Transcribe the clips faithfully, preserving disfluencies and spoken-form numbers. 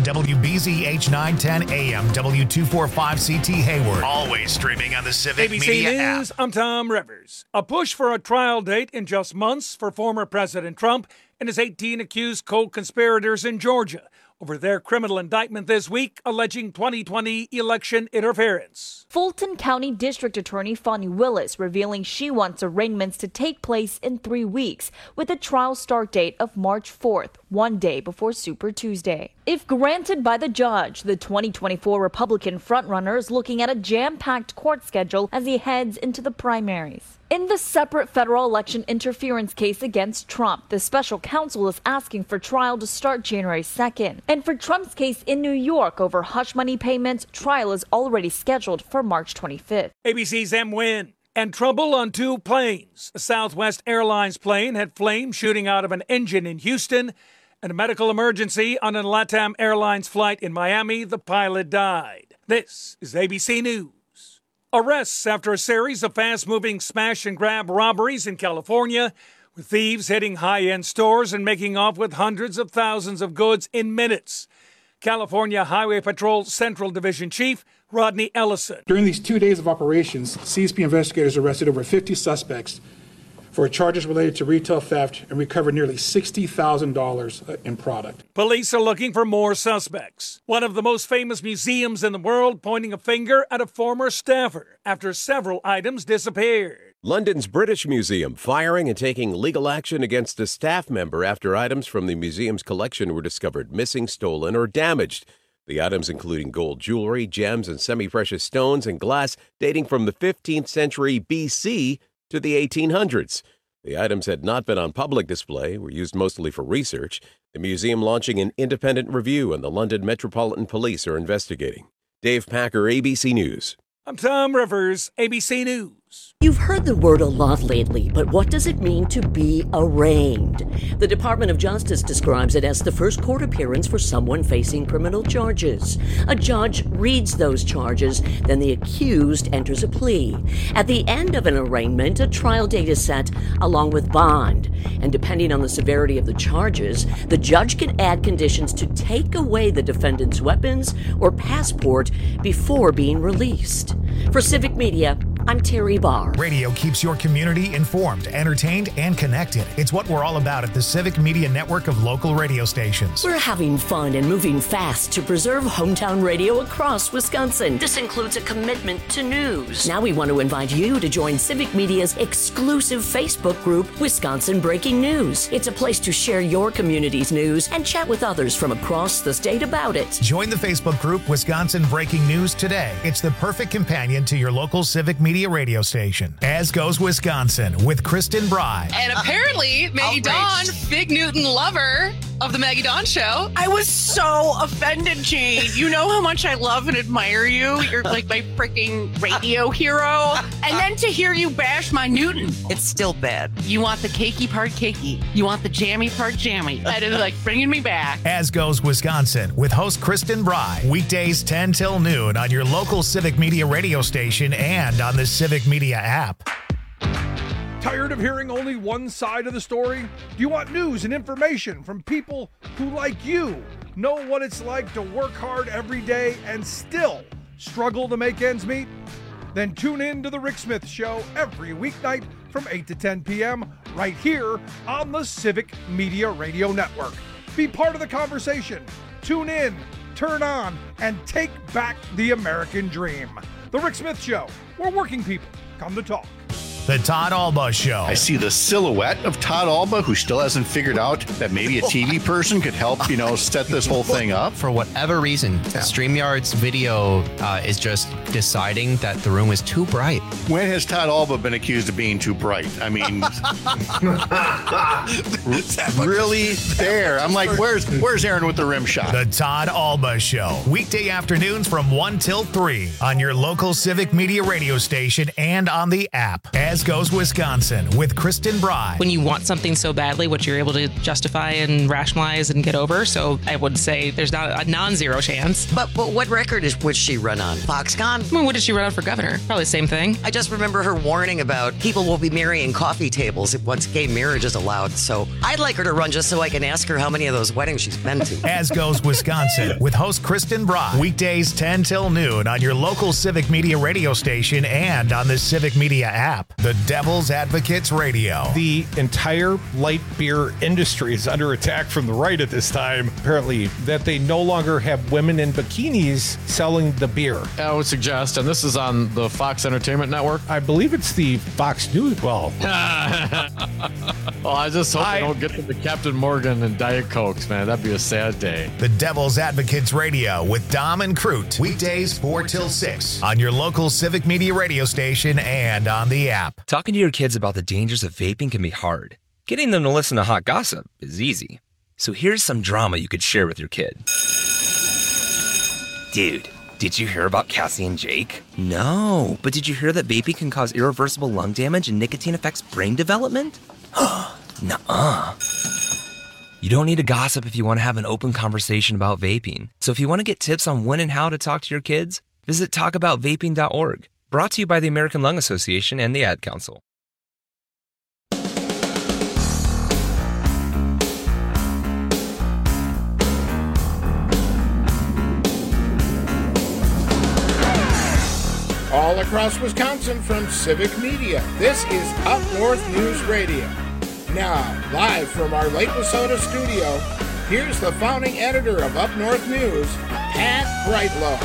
W B Z H nine ten A M, W two forty-five C T Hayward. Always streaming on the Civic A B C Media News, app. I'm Tom Rivers. A push for a trial date in just months for former President Trump and his eighteen accused co-conspirators in Georgia over their criminal indictment this week alleging twenty twenty election interference. Fulton County District Attorney Fani Willis revealing she wants arraignments to take place in three weeks with a trial start date of March fourth, one day before Super Tuesday. If granted by the judge, the twenty twenty-four Republican frontrunner is looking at a jam-packed court schedule as he heads into the primaries. In the separate federal election interference case against Trump, the special counsel is asking for trial to start January second. And for Trump's case in New York over hush money payments, trial is already scheduled for March twenty-fifth. A B C's M. Wynn. And trouble on two planes. A Southwest Airlines plane had flames shooting out of an engine in Houston, and a medical emergency on a LATAM Airlines flight in Miami. The pilot died. This is A B C News. Arrests after a series of fast-moving smash-and-grab robberies in California, with thieves hitting high-end stores and making off with hundreds of thousands of goods in minutes. California Highway Patrol Central Division Chief Rodney Ellison. During these two days of operations, C S P investigators arrested over fifty suspects for charges related to retail theft and recovered nearly sixty thousand dollars in product. Police are looking for more suspects. One of the most famous museums in the world pointing a finger at a former staffer after several items disappeared. London's British Museum firing and taking legal action against a staff member after items from the museum's collection were discovered missing, stolen, or damaged. The items including gold jewelry, gems, and semi-precious stones and glass dating from the fifteenth century B C to the eighteen hundreds. The items had not been on public display, were used mostly for research. The museum launching an independent review, and the London Metropolitan Police are investigating. Dave Packer, A B C News. I'm Tom Rivers, A B C News. You've heard the word a lot lately, but what does it mean to be arraigned? The Department of Justice describes it as the first court appearance for someone facing criminal charges. A judge reads those charges, then the accused enters a plea. At the end of an arraignment, a trial date is set along with bond. And depending on the severity of the charges, the judge can add conditions to take away the defendant's weapons or passport before being released. For Civic Media, I'm Terry Barr. Radio keeps your community informed, entertained, and connected. It's what we're all about at the Civic Media network of local radio stations. We're having fun and moving fast to preserve hometown radio across Wisconsin. This includes a commitment to news. Now we want to invite you to join Civic Media's exclusive Facebook group, Wisconsin Breaking News. It's a place to share your community's news and chat with others from across the state about it. Join the Facebook group Wisconsin Breaking News today. It's the perfect companion to your local Civic Media radio station. As Goes Wisconsin with Kristen Bry. And apparently, Maggie Dawn, big Newton lover of the Maggie Dawn Show. I was so offended, Jane. You know how much I love and admire you. You're like my freaking radio hero. And then to hear you bash my Newton. It's still bad. You want the cakey part cakey. You want the jammy part jammy. That is like bringing me back. As Goes Wisconsin with host Kristen Bry. Weekdays ten till noon on your local Civic Media radio station and on the Civic Media app. Tired of hearing only one side of the story? Do you want news and information from people who, like you, know what it's like to work hard every day and still struggle to make ends meet? Then tune in to The Rick Smith Show every weeknight from eight to ten p.m. right here on the Civic Media Radio Network. Be part of the conversation. Tune in, turn on, and take back the American dream. The Rick Smith Show, where working people come to talk. The Todd Alba Show. I see the silhouette of Todd Alba, who still hasn't figured out that maybe a T V person could help, you know, set this whole thing up. For whatever reason, yeah. StreamYard's video uh, is just deciding that the room is too bright. When has Todd Alba been accused of being too bright? I mean, really there. I'm like, where's where's Aaron with the rim shot? The Todd Alba Show. Weekday afternoons from one till three on your local Civic Media radio station and on the app. As As Goes Wisconsin with Kristen Bry. When you want something so badly, what you're able to justify and rationalize and get over. So I would say there's not a non-zero chance. But, but what record is would she run on? Foxconn? I mean, what did she run on for governor? Probably the same thing. I just remember her warning about people will be marrying coffee tables if once gay marriage is allowed. So I'd like her to run just so I can ask her how many of those weddings she's been to. As Goes Wisconsin with host Kristen Bry. Weekdays ten till noon on your local Civic Media radio station and on the Civic Media app. The Devil's Advocates Radio. The entire light beer industry is under attack from the right at this time, apparently, that they no longer have women in bikinis selling the beer. I would suggest, and this is on the Fox Entertainment Network. I believe it's the Fox News. Well, well I just hope I, they don't get to the Captain Morgan and Diet Cokes, man. That'd be a sad day. The Devil's Advocates Radio with Dom and Crute. Weekdays four till six on your local Civic Media radio station and on the app. Talking to your kids about the dangers of vaping can be hard. Getting them to listen to hot gossip is easy. So here's some drama you could share with your kid. Dude, did you hear about Cassie and Jake? No, but did you hear that vaping can cause irreversible lung damage and nicotine affects brain development? Nuh-uh. You don't need to gossip if you want to have an open conversation about vaping. So if you want to get tips on when and how to talk to your kids, visit talk about vaping dot org. Brought to you by the American Lung Association and the Ad Council. All across Wisconsin from Civic Media, this is Up North News Radio. Now, live from our Lake Wissota studio, here's the founding editor of Up North News, Pat Brightlow.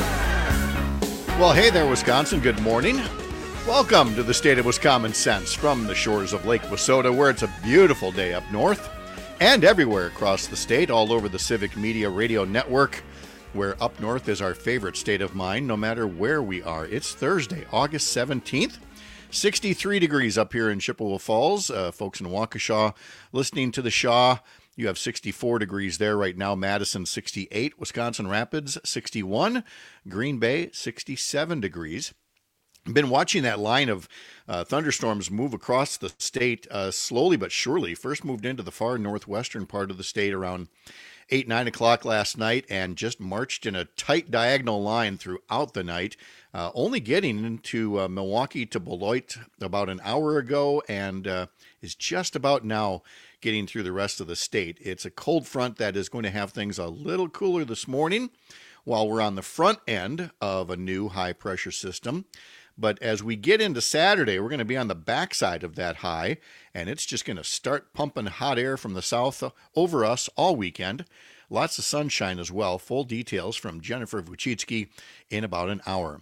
Well, hey there, Wisconsin. Good morning. Welcome to the state of Wisconsin Sense from the shores of Lake Wissota, where it's a beautiful day up north and everywhere across the state, all over the Civic Media Radio Network, where up north is our favorite state of mind, no matter where we are. It's Thursday, August seventeenth. sixty-three degrees up here in Chippewa Falls. Uh, folks in Waukesha listening to the Shaw, you have sixty-four degrees there right now. Madison, sixty-eight. Wisconsin Rapids, sixty-one. Green Bay, sixty-seven degrees. Been watching that line of uh, thunderstorms move across the state uh, slowly but surely. First moved into the far northwestern part of the state around eight, nine o'clock last night and just marched in a tight diagonal line throughout the night, uh, only getting into uh, Milwaukee to Beloit about an hour ago and uh, is just about now getting through the rest of the state. It's a cold front that is going to have things a little cooler this morning while we're on the front end of a new high-pressure system. But as we get into Saturday, we're going to be on the backside of that high, and it's just going to start pumping hot air from the south over us all weekend. Lots of sunshine as well. Full details from Jennifer Vuchitsky in about an hour.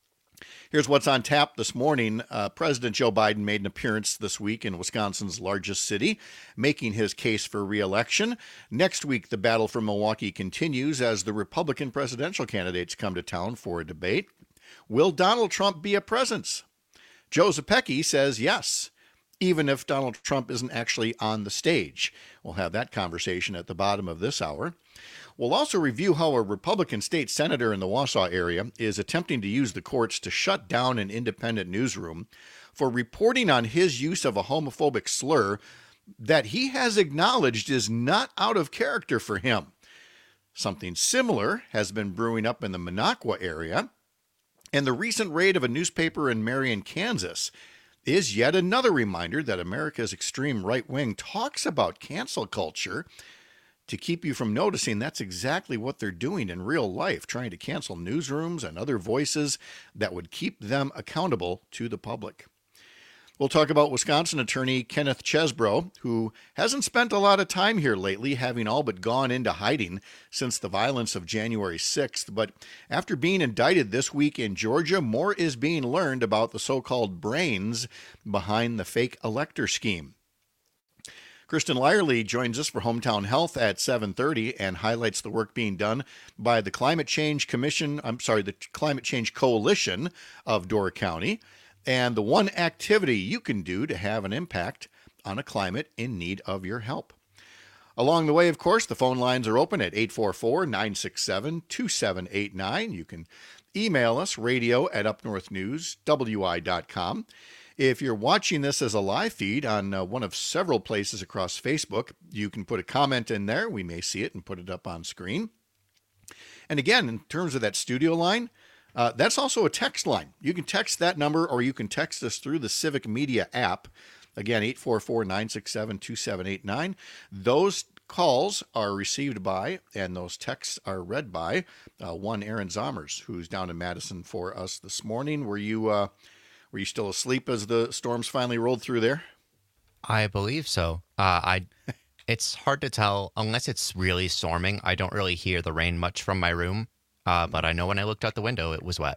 Here's what's on tap this morning. Uh, President Joe Biden made an appearance this week in Wisconsin's largest city, making his case for re-election. Next week, the battle for Milwaukee continues as the Republican presidential candidates come to town for a debate. Will Donald Trump be a presence? Joe Zepecki says yes, even if Donald Trump isn't actually on the stage. We'll have that conversation at the bottom of this hour. We'll also review how a Republican state senator in the Wausau area is attempting to use the courts to shut down an independent newsroom for reporting on his use of a homophobic slur that he has acknowledged is not out of character for him. Something similar has been brewing up in the Minocqua area. And the recent raid of a newspaper in Marion, Kansas, is yet another reminder that America's extreme right wing talks about cancel culture to keep you from noticing that's exactly what they're doing in real life, trying to cancel newsrooms and other voices that would keep them accountable to the public. We'll talk about Wisconsin attorney Kenneth Chesbro, who hasn't spent a lot of time here lately, having all but gone into hiding since the violence of January sixth. But after being indicted this week in Georgia, more is being learned about the so-called brains behind the fake elector scheme. Kristen Lyerly joins us for Hometown Health at seven thirty and highlights the work being done by the Climate Change Commission, I'm sorry, the Climate Change Coalition of Door County, and the one activity you can do to have an impact on a climate in need of your help. Along the way, of course, the phone lines are open at eight four four, nine six seven, two seven eight nine. You can email us, radio at up north news w i dot com. If you're watching this as a live feed on uh, one of several places across Facebook, you can put a comment in there. We may see it and put it up on screen. And again, in terms of that studio line, uh, that's also a text line. You can text that number, or you can text us through the Civic Media app. Again, eight four four, nine six seven, two seven eight nine. Those calls are received by, and those texts are read by, uh, one Aaron Zommers, who's down in Madison for us this morning. Were you uh, were you still asleep as the storms finally rolled through there? I believe so. Uh, I. It's hard to tell unless it's really storming. I don't really hear the rain much from my room, uh, but I know when I looked out the window, it was wet.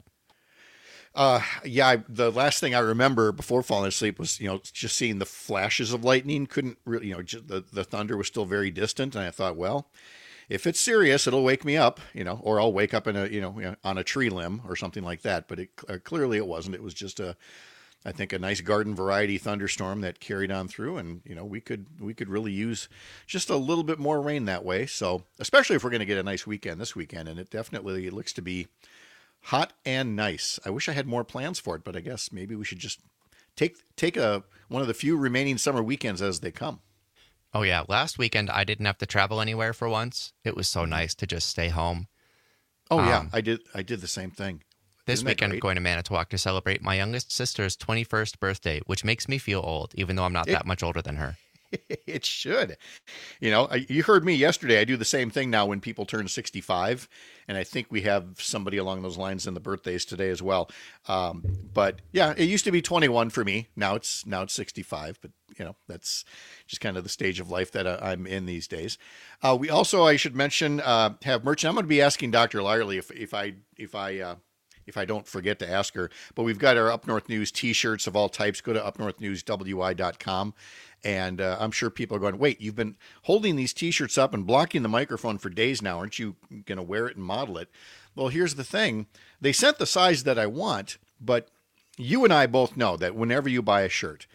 Uh, yeah, I, the last thing I remember before falling asleep was, you know, just seeing the flashes of lightning. Couldn't really, you know, just, the, the thunder was still very distant. And I thought, well, if it's serious, it'll wake me up, you know, or I'll wake up in a, you know, on a tree limb or something like that. But it, uh, clearly it wasn't. It was just a, I think, a nice garden variety thunderstorm that carried on through. And, you know, we could, we could really use just a little bit more rain that way. So especially if we're going to get a nice weekend this weekend. And it definitely looks to be hot and nice. I wish I had more plans for it, but I guess maybe we should just take take a one of the few remaining summer weekends as they come. Oh, yeah. Last weekend, I didn't have to travel anywhere for once. It was so nice to just stay home. Oh, um, yeah. I did I did the same thing. This Isn't that weekend, I'm great? going to Manitowoc to celebrate my youngest sister's twenty-first birthday, which makes me feel old, even though I'm not It- that much older than her. It should. You know, I, you heard me yesterday. I do the same thing now when people turn sixty-five. And I think we have somebody along those lines in the birthdays today as well. Um, but yeah, it used to be twenty-one for me. Now it's now it's sixty-five. But, you know, that's just kind of the stage of life that I, I'm in these days. Uh, we also, I should mention, uh, have merch. I'm going to be asking Doctor Lyerly if, if I, if I, uh, if I don't forget to ask her. But we've got our Up North News t-shirts of all types. Go to up north news w i dot com. And uh, I'm sure people are going, wait, you've been holding these t-shirts up and blocking the microphone for days now. Aren't you going to wear it and model it? Well, here's the thing. They sent the size that I want, but you and I both know that whenever you buy a shirt,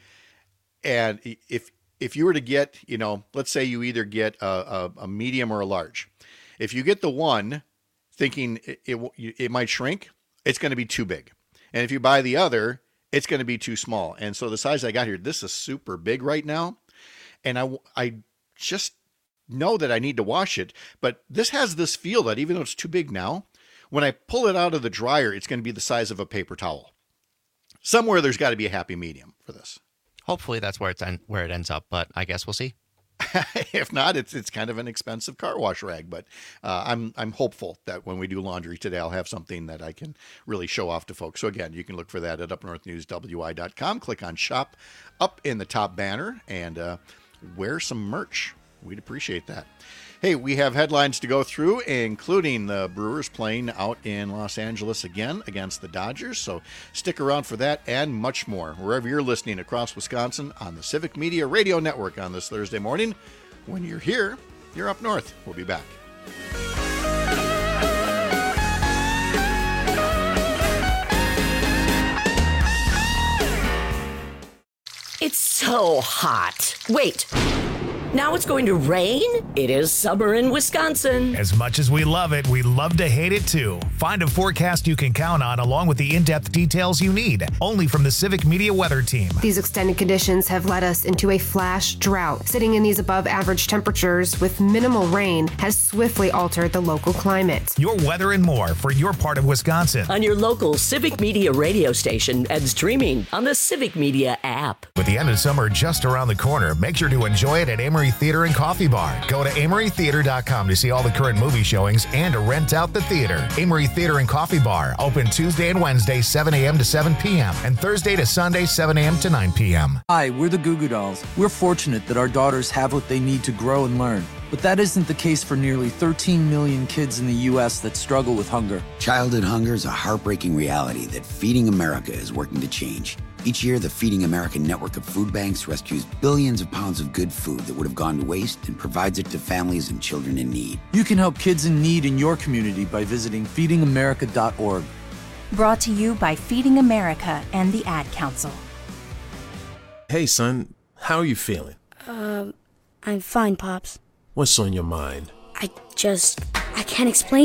and if if you were to get, you know, let's say you either get a, a, a medium or a large. If you get the one thinking it, it, it might shrink, it's going to be too big. And if you buy the other, it's going to be too small. And so the size I got here, this is super big right now. And I, I just know that I need to wash it. But this has this feel that even though it's too big now, when I pull it out of the dryer, it's going to be the size of a paper towel. Somewhere there's got to be a happy medium for this. Hopefully that's where it's en- where it ends up, but I guess we'll see. If not, it's it's kind of an expensive car wash rag, but uh, I'm I'm hopeful that when we do laundry today, I'll have something that I can really show off to folks. So again, you can look for that at up north news w i dot com. Click on shop up in the top banner and uh, wear some merch. We'd appreciate that. Hey, we have headlines to go through, including the Brewers playing out in Los Angeles again against the Dodgers. So stick around for that and much more, wherever you're listening across Wisconsin on the Civic Media Radio Network on this Thursday morning. When you're here, you're up north. We'll be back. It's so hot. Wait. Now it's going to rain? It is summer in Wisconsin. As much as we love it, we love to hate it too. Find a forecast you can count on along with the in-depth details you need. Only from the Civic Media Weather Team. These extended conditions have led us into a flash drought. Sitting in these above average temperatures with minimal rain has swiftly altered the local climate. Your weather and more for your part of Wisconsin. On your local Civic Media radio station and streaming on the Civic Media app. With the end of summer just around the corner, make sure to enjoy it at Amory Theater and Coffee Bar. Go to amory theater dot com to see all the current movie showings and to rent out the theater. Amory Theater and Coffee Bar, open Tuesday and Wednesday, seven a.m. to seven p.m. and Thursday to Sunday, seven a.m. to nine p.m. Hi, we're the Goo Goo Dolls. We're fortunate that our daughters have what they need to grow and learn. But that isn't the case for nearly thirteen million kids in the U S that struggle with hunger. Childhood hunger is a heartbreaking reality that Feeding America is working to change. Each year, the Feeding America network of food banks rescues billions of pounds of good food that would have gone to waste and provides it to families and children in need. You can help kids in need in your community by visiting feeding america dot org. Brought to you by Feeding America and the Ad Council. Hey, son, how are you feeling? Um, I'm fine, Pops. What's on your mind? I just, I can't explain it.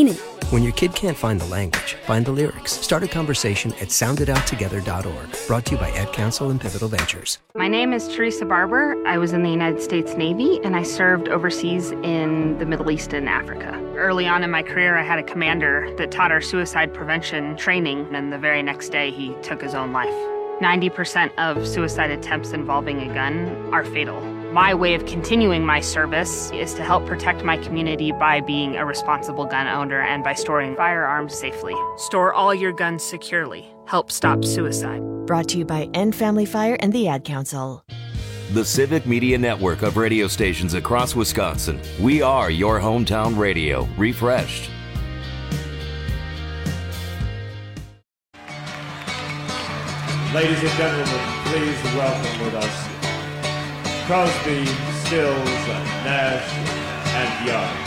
When your kid can't find the language, find the lyrics. Start a conversation at sound it out together dot org. Brought to you by Ad Council and Pivotal Ventures. My name is Teresa Barber. I was in the United States Navy, and I served overseas in the Middle East and Africa. Early on in my career, I had a commander that taught our suicide prevention training, and the very next day, he took his own life. ninety percent of suicide attempts involving a gun are fatal. My way of continuing my service is to help protect my community by being a responsible gun owner and by storing firearms safely. Store all your guns securely. Help stop suicide. Brought to you by End Family Fire and the Ad Council. The Civic Media Network of radio stations across Wisconsin. We are your hometown radio, refreshed. Ladies and gentlemen, please welcome with us Crosby, Stills, Nash, and Young.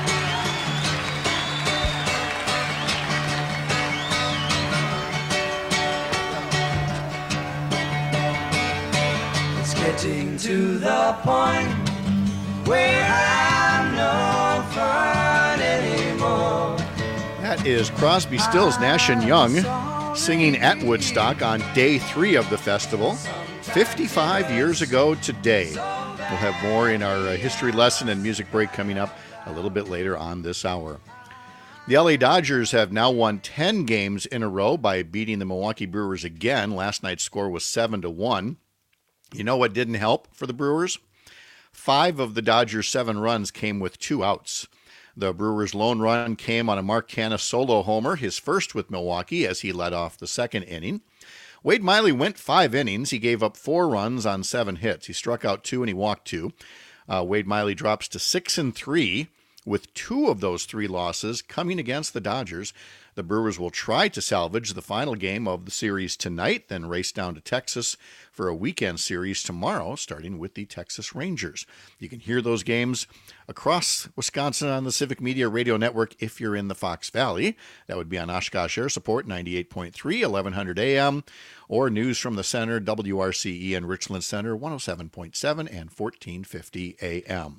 It's getting to the point where I'm no fun anymore. That is Crosby, Stills, Nash, and Young singing at Woodstock on day three of the festival. fifty-five years ago today. We'll have more in our uh, history lesson and music break coming up a little bit later on this hour. The L A Dodgers have now won ten games in a row by beating the Milwaukee Brewers again. Last night's score was seven to one. You know what didn't help for the Brewers? Five of the Dodgers' seven runs came with two outs. The Brewers' lone run came on a Mark Canha solo homer, his first with Milwaukee, as he led off the second inning. Wade Miley went five innings. He gave up four runs on seven hits. He struck out two and he walked two. Uh, Wade Miley drops to six and three with two of those three losses coming against the Dodgers. The Brewers will try to salvage the final game of the series tonight, then race down to Texas for a weekend series tomorrow, starting with the Texas Rangers. You can hear those games across Wisconsin on the Civic Media Radio Network if you're in the Fox Valley. That would be on Oshkosh Air Support ninety-eight point three, eleven hundred A M, or News from the Center, W R C E and Richland Center, one oh seven point seven and fourteen fifty A M.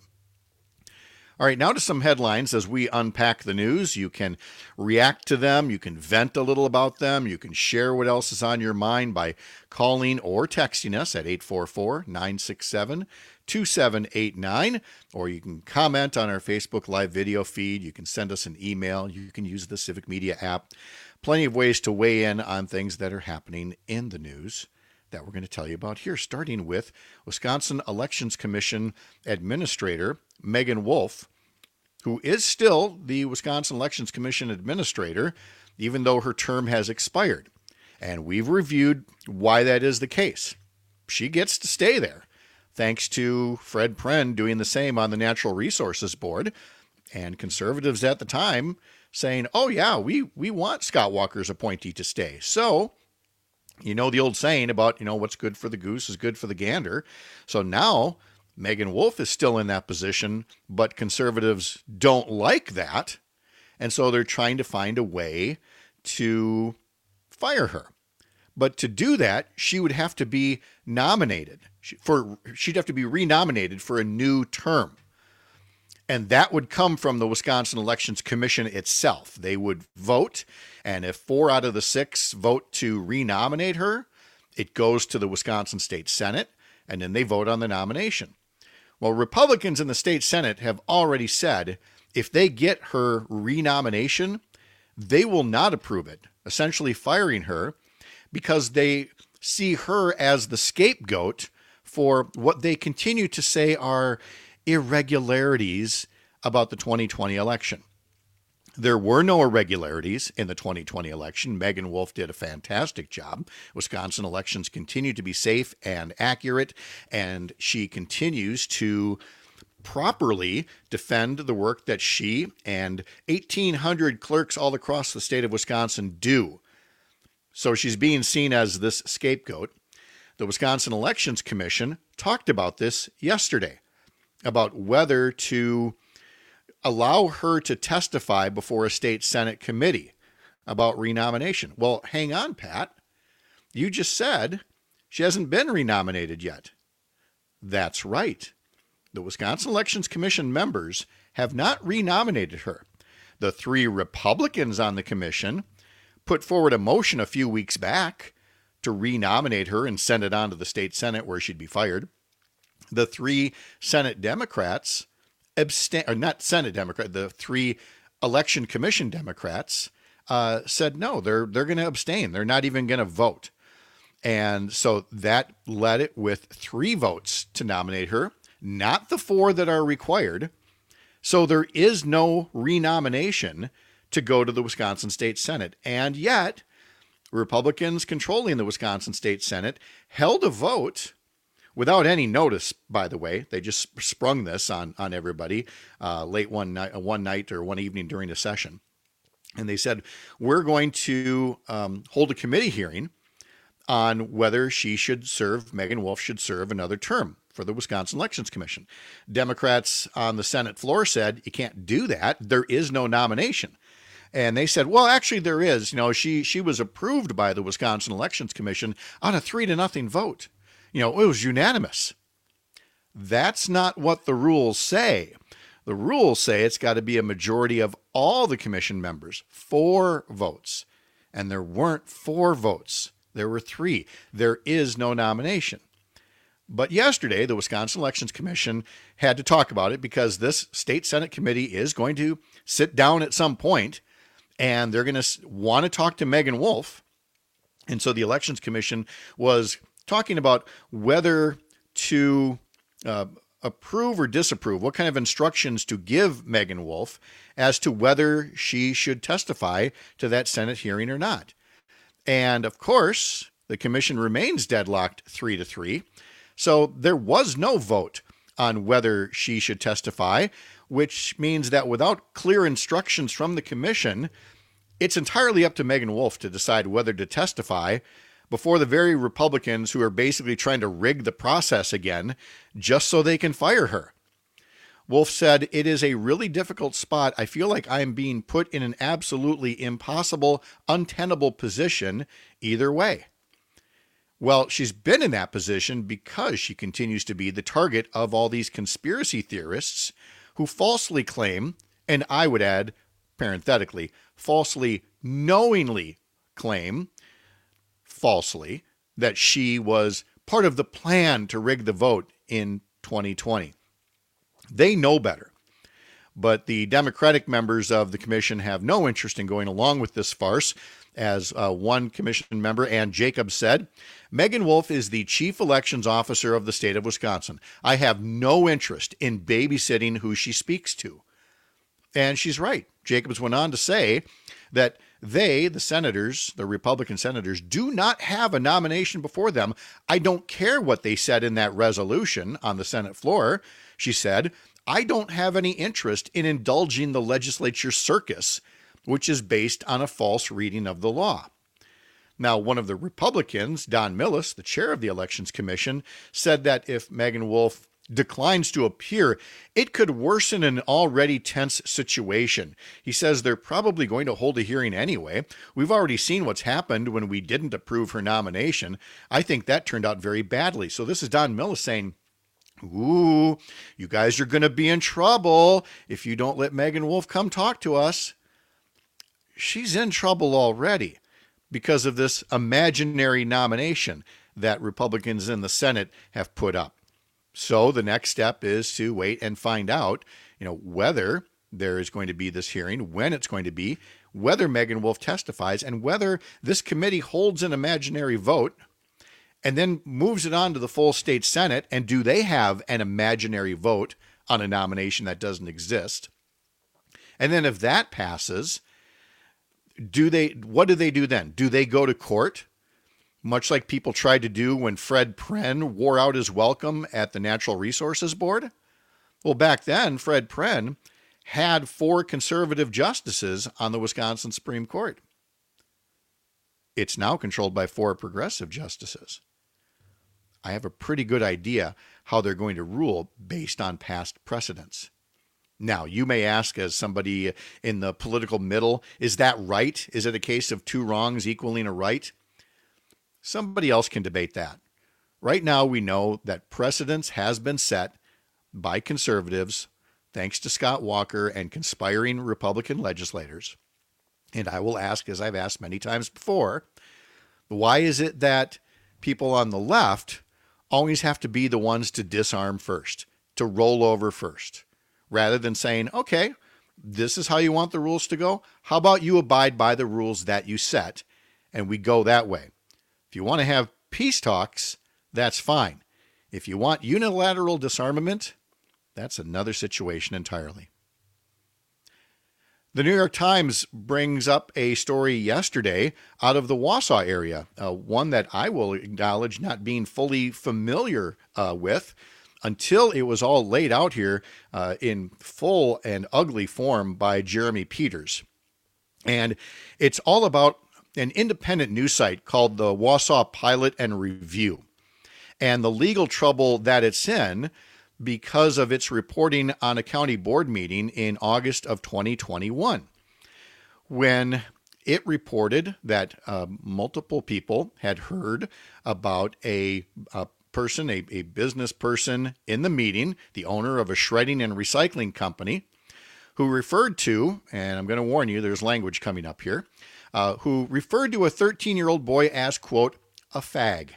All right, now to some headlines as we unpack the news. You can react to them. You can vent a little about them. You can share what else is on your mind by calling or texting us at eight four four, nine six seven, two seven eight nine, or you can comment on our Facebook Live video feed. You can send us an email. You can use the Civic Media app. Plenty of ways to weigh in on things that are happening in the news that we're going to tell you about here, starting with Wisconsin Elections Commission Administrator Megan Wolf, who is still the Wisconsin Elections Commission Administrator, even though her term has expired. And we've reviewed why that is the case. She gets to stay there, thanks to Fred Pren doing the same on the Natural Resources Board, and conservatives at the time saying, oh yeah, we, we want Scott Walker's appointee to stay. So, you know the old saying about, you know, what's good for the goose is good for the gander. So now Megan Wolf is still in that position, but conservatives don't like that. And so they're trying to find a way to fire her. But to do that, she would have to be nominated for, she'd have to be renominated for a new term. And that would come from the Wisconsin Elections Commission itself. They would vote, and if four out of the six vote to renominate her, it goes to the Wisconsin State Senate, and then they vote on the nomination. Well, Republicans in the state Senate have already said if they get her renomination, they will not approve it, essentially firing her, because they see her as the scapegoat for what they continue to say are irregularities about the twenty twenty election. There were no irregularities in the twenty twenty election. Megan Wolf did a fantastic job. Wisconsin elections continue to be safe and accurate, and she continues to properly defend the work that she and eighteen hundred clerks all across the state of Wisconsin do. So she's being seen as this scapegoat. The Wisconsin Elections Commission talked about this yesterday, about whether to allow her to testify before a state Senate committee about renomination. Well, hang on, Pat. You just said she hasn't been renominated yet. That's right. The Wisconsin Elections Commission members have not renominated her. The three Republicans on the commission put forward a motion a few weeks back to renominate her and send it on to the state Senate where she'd be fired. The three Senate Democrats abstain, or not Senate Democrat, the three Election Commission Democrats uh, said no, they're they're going to abstain. They're not even going to vote. And so that led it with three votes to nominate her, not the four that are required. So there is no renomination to go to the Wisconsin State Senate. And yet, Republicans controlling the Wisconsin State Senate held a vote without any notice, by the way. They just sprung this on, on everybody uh, late one night, one night or one evening during the session. And they said, we're going to um, hold a committee hearing on whether she should serve, Megan Wolf should serve another term for the Wisconsin Elections Commission. Democrats on the Senate floor said, you can't do that. There is no nomination. And they said, well, actually there is. You know, she she was approved by the Wisconsin Elections Commission on a three to nothing vote. You know, it was unanimous. That's not what the rules say. The rules say it's got to be a majority of all the commission members, four votes. And there weren't four votes. There were three. There is no nomination. But yesterday, the Wisconsin Elections Commission had to talk about it because this state Senate committee is going to sit down at some point and they're going to want to talk to Megan Wolf. And so the Elections Commission was talking about whether to uh, approve or disapprove, what kind of instructions to give Megan Wolf as to whether she should testify to that Senate hearing or not. And of course, the commission remains deadlocked three to three. So there was no vote on whether she should testify, which means that without clear instructions from the commission, it's entirely up to Megan Wolf to decide whether to testify before the very Republicans who are basically trying to rig the process again just so they can fire her. Wolf said, it is a really difficult spot. I feel like I am being put in an absolutely impossible, untenable position either way. Well, she's been in that position because she continues to be the target of all these conspiracy theorists who falsely claim, and I would add, parenthetically, falsely, knowingly claim, falsely, that she was part of the plan to rig the vote in twenty twenty. They know better. But the Democratic members of the commission have no interest in going along with this farce. As uh, one commission member, Ann Jacobs, said, Megan Wolf is the chief elections officer of the state of Wisconsin. I have no interest in babysitting who she speaks to. And she's right. Jacobs went on to say that they, the senators, the Republican senators, do not have a nomination before them. I don't care what they said in that resolution on the Senate floor. She said, I don't have any interest in indulging the legislature circus, which is based on a false reading of the law. Now, one of the Republicans, Don Millis, the chair of the Elections Commission, said that if Megan Wolf declines to appear, it could worsen an already tense situation. He says they're probably going to hold a hearing anyway. We've already seen what's happened when we didn't approve her nomination. I think that turned out very badly. So this is Don Millis saying, ooh, you guys are going to be in trouble if you don't let Megan Wolf come talk to us. She's in trouble already because of this imaginary nomination that Republicans in the Senate have put up. So the next step is to wait and find out, you know, whether there is going to be this hearing, when it's going to be, whether Megan Wolf testifies, and whether this committee holds an imaginary vote and then moves it on to the full state Senate. And do they have an imaginary vote on a nomination that doesn't exist? And then if that passes, do they, what do they do then? Do they go to court? Much like people tried to do when Fred Pren wore out his welcome at the Natural Resources Board? Well, back then, Fred Pren had four conservative justices on the Wisconsin Supreme Court. It's now controlled by four progressive justices. I have a pretty good idea how they're going to rule based on past precedents. Now, you may ask, as somebody in the political middle, is that right? Is it a case of two wrongs equaling a right? Somebody else can debate that. Right now, we know that precedence has been set by conservatives thanks to Scott Walker and conspiring Republican legislators. And I will ask, as I've asked many times before, why is it that people on the left always have to be the ones to disarm first, to roll over first, rather than saying, okay, this is how you want the rules to go. How about you abide by the rules that you set, and we go that way? If you want to have peace talks, that's fine. If you want unilateral disarmament, that's another situation entirely. The New York Times brings up a story yesterday out of the Wausau area, uh, one that I will acknowledge not being fully familiar uh, with until it was all laid out here uh, in full and ugly form by Jeremy Peters. And it's all about an independent news site called the Wausau Pilot and Review, and the legal trouble that it's in because of its reporting on a county board meeting in August of twenty twenty-one, when it reported that uh, multiple people had heard about a, a person, a, a business person in the meeting, the owner of a shredding and recycling company, who referred to, and I'm going to warn you, there's language coming up here, uh, who referred to a thirteen-year-old boy as, quote, a fag.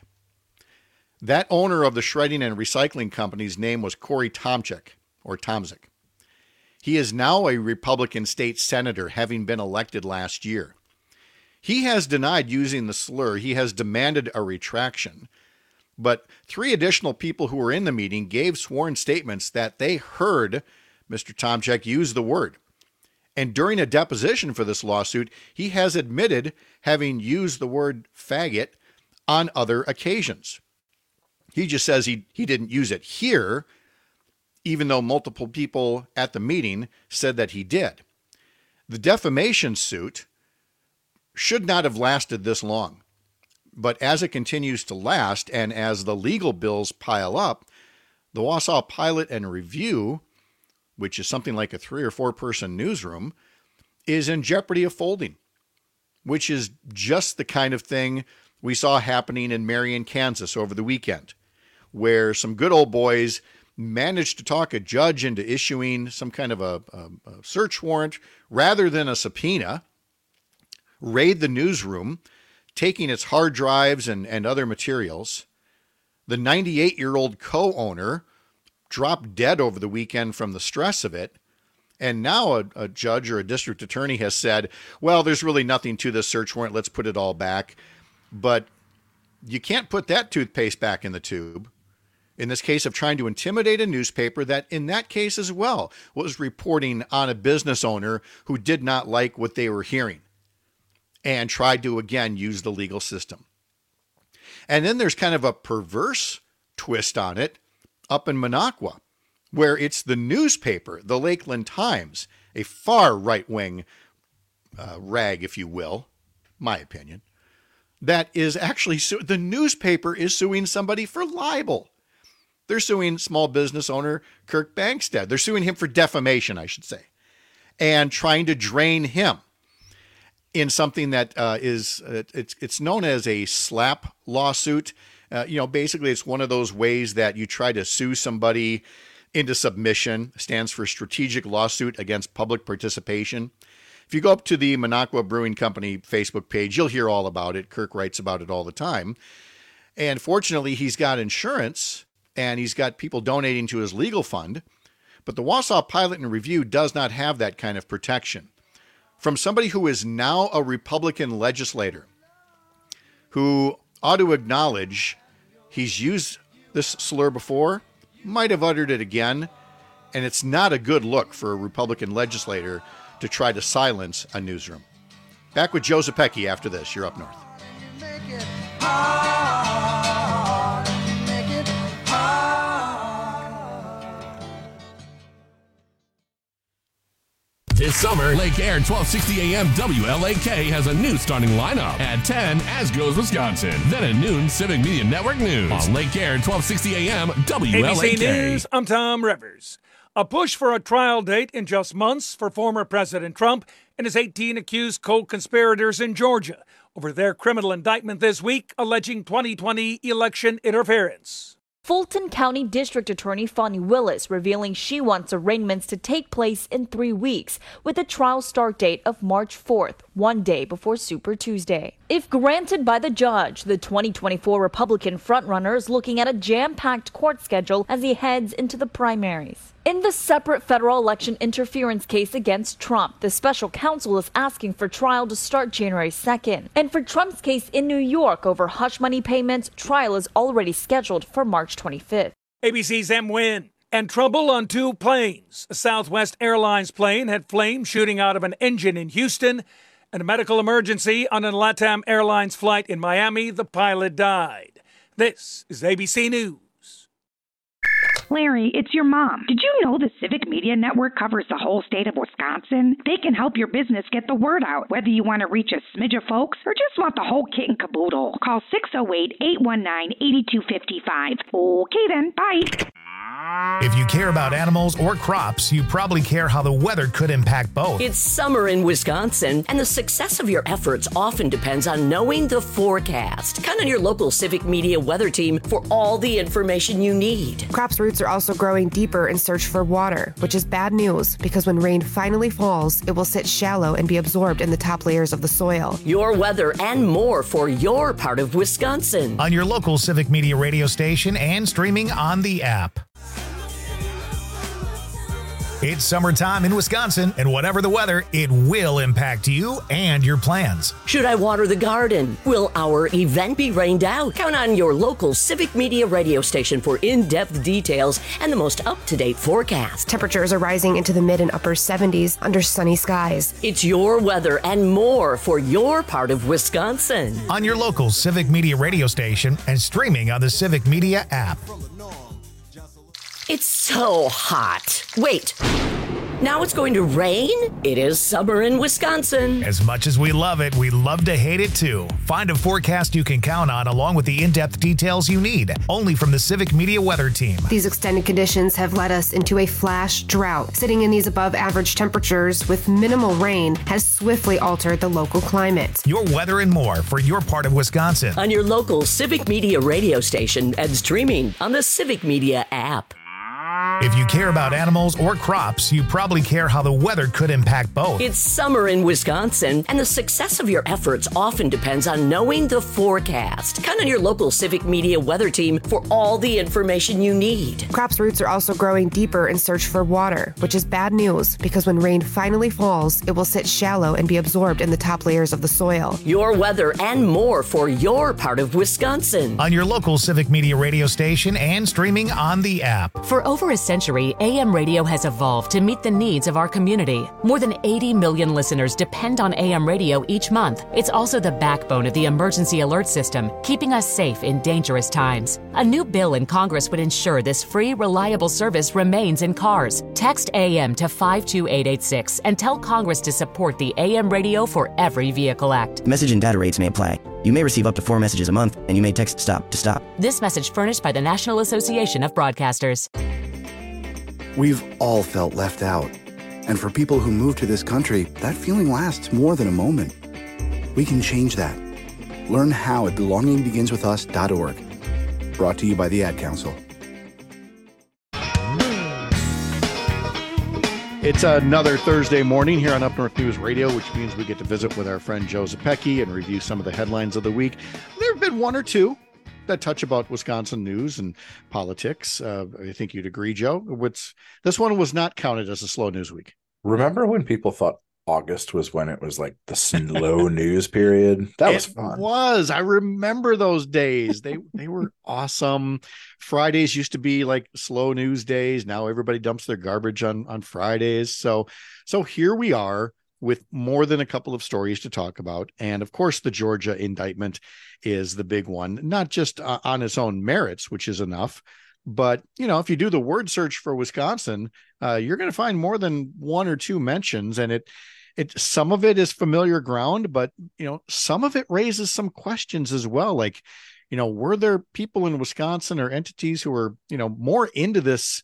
That owner of the shredding and recycling company's name was Corey Tomczyk, or Tomczyk. He is now a Republican state senator, having been elected last year. He has denied using the slur. He has demanded a retraction. But three additional people who were in the meeting gave sworn statements that they heard Mister Tomczyk use the word. And during a deposition for this lawsuit, he has admitted having used the word faggot on other occasions. He just says he, he didn't use it here, even though multiple people at the meeting said that he did. The defamation suit should not have lasted this long. But as it continues to last, and as the legal bills pile up, the Wausau Pilot and Review, which is something like a three or four person newsroom, is in jeopardy of folding, which is just the kind of thing we saw happening in Marion, Kansas over the weekend, where some good old boys managed to talk a judge into issuing some kind of a, a, a search warrant rather than a subpoena, raid the newsroom, taking its hard drives and, and other materials. The ninety-eight-year-old co-owner dropped dead over the weekend from the stress of it. And now a, a judge or a district attorney has said, well, there's really nothing to this search warrant. Let's put it all back. But you can't put that toothpaste back in the tube. In this case of trying to intimidate a newspaper that, in that case as well, was reporting on a business owner who did not like what they were hearing and tried to, again, use the legal system. And then there's kind of a perverse twist on it up in Minocqua, where it's the newspaper, the Lakeland Times, a far right-wing uh, rag, if you will, my opinion, that is actually, su- the newspaper is suing somebody for libel. They're suing small business owner Kirk Bangstad. They're suing him for defamation, I should say, and trying to drain him in something that uh, is, uh, it's, it's known as a SLAPP lawsuit. Uh, you know, basically it's one of those ways that you try to sue somebody into submission. It stands for Strategic Lawsuit Against Public Participation. If you go up to the Minocqua Brewing Company Facebook page, you'll hear all about it. Kirk writes about it all the time. And fortunately, he's got insurance and he's got people donating to his legal fund. But the Wausau Pilot and Review does not have that kind of protection. From somebody who is now a Republican legislator, who ought to acknowledge he's used this slur before, might have uttered it again, and it's not a good look for a Republican legislator to try to silence a newsroom. Back with Joe Zepecki after this. You're Up North. This summer, Lake Air twelve sixty A M W L A K has a new starting lineup. At ten, As Goes Wisconsin. Then at noon, Civic Media Network News. On Lake Air twelve sixty A M W L A K. A B C News, I'm Tom Rivers. A push for a trial date in just months for former President Trump and his eighteen accused co-conspirators in Georgia over their criminal indictment this week alleging twenty twenty election interference. Fulton County District Attorney Fani Willis revealing she wants arraignments to take place in three weeks, with a trial start date of March fourth, one day before Super Tuesday. If granted by the judge, the twenty twenty-four Republican frontrunner is looking at a jam-packed court schedule as he heads into the primaries. In the separate federal election interference case against Trump, the special counsel is asking for trial to start January second. And for Trump's case in New York over hush money payments, trial is already scheduled for March twenty-fifth. A B C's M. Wynn. And trouble on two planes. A Southwest Airlines plane had flames shooting out of an engine in Houston, and a medical emergency on a LATAM Airlines flight in Miami. The pilot died. This is A B C News. Larry, it's your mom. Did you know the Civic Media Network covers the whole state of Wisconsin? They can help your business get the word out, whether you want to reach a smidge of folks or just want the whole kit and caboodle. Call six oh eight, eight one nine, eight two five five. Okay then, bye. If you care about animals or crops, you probably care how the weather could impact both. It's summer in Wisconsin, and the success of your efforts often depends on knowing the forecast. Count on your local Civic Media weather team for all the information you need. Crops' roots are also growing deeper in search for water, which is bad news because when rain finally falls, it will sit shallow and be absorbed in the top layers of the soil. Your weather and more for your part of Wisconsin. On your local Civic Media radio station and streaming on the app. It's summertime in Wisconsin, and whatever the weather, it will impact you and your plans. Should I water the garden? Will our event be rained out? Count on your local Civic Media radio station for in-depth details and the most up-to-date forecast. Temperatures are rising into the mid and upper seventies under sunny skies. It's your weather and more for your part of Wisconsin. On your local Civic Media radio station and streaming on the Civic Media app. It's so hot. Wait, now it's going to rain? It is summer in Wisconsin. As much as we love it, we love to hate it too. Find a forecast you can count on along with the in-depth details you need, only from the Civic Media weather team. These extended conditions have led us into a flash drought. Sitting in these above average temperatures with minimal rain has swiftly altered the local climate. Your weather and more for your part of Wisconsin. On your local Civic Media radio station and streaming on the Civic Media app. If you care about animals or crops, you probably care how the weather could impact both. It's summer in Wisconsin, and the success of your efforts often depends on knowing the forecast. Count on your local Civic Media weather team for all the information you need. Crops' roots are also growing deeper in search for water, which is bad news because when rain finally falls, it will sit shallow and be absorbed in the top layers of the soil. Your weather and more for your part of Wisconsin. On your local Civic Media radio station and streaming on the app. For over a century, A M radio has evolved to meet the needs of our community. More than eighty million listeners depend on A M radio each month. It's also the backbone of the emergency alert system, keeping us safe in dangerous times. A new bill in Congress would ensure this free, reliable service remains in cars. Text A M to five two eight eight six and tell Congress to support the A M Radio for Every Vehicle Act. Message and data rates may apply. You may receive up to four messages a month, and you may text STOP to stop. This message furnished by the National Association of Broadcasters. We've all felt left out. And for people who move to this country, that feeling lasts more than a moment. We can change that. Learn how at belonging begins with us dot org. Brought to you by the Ad Council. It's another Thursday morning here on Up North News Radio, which means we get to visit with our friend Joe Zepecki and review some of the headlines of the week. There have been one or two that touch about Wisconsin news and politics. Uh, I think you'd agree, Joe. What's, this one was not counted as a slow news week. Remember when people thought August was when it was like the slow news period? That was it fun. was. I remember those days. They they were awesome. Fridays used to be like slow news days. Now everybody dumps their garbage on, on Fridays. So so here we are with more than a couple of stories to talk about. And of course, the Georgia indictment is the big one, not just uh, on its own merits, which is enough. But, you know, if you do the word search for Wisconsin, uh, you're going to find more than one or two mentions. And it, it, some of it is familiar ground, but, you know, some of it raises some questions as well. Like, you know, were there people in Wisconsin or entities who were, you know, more into this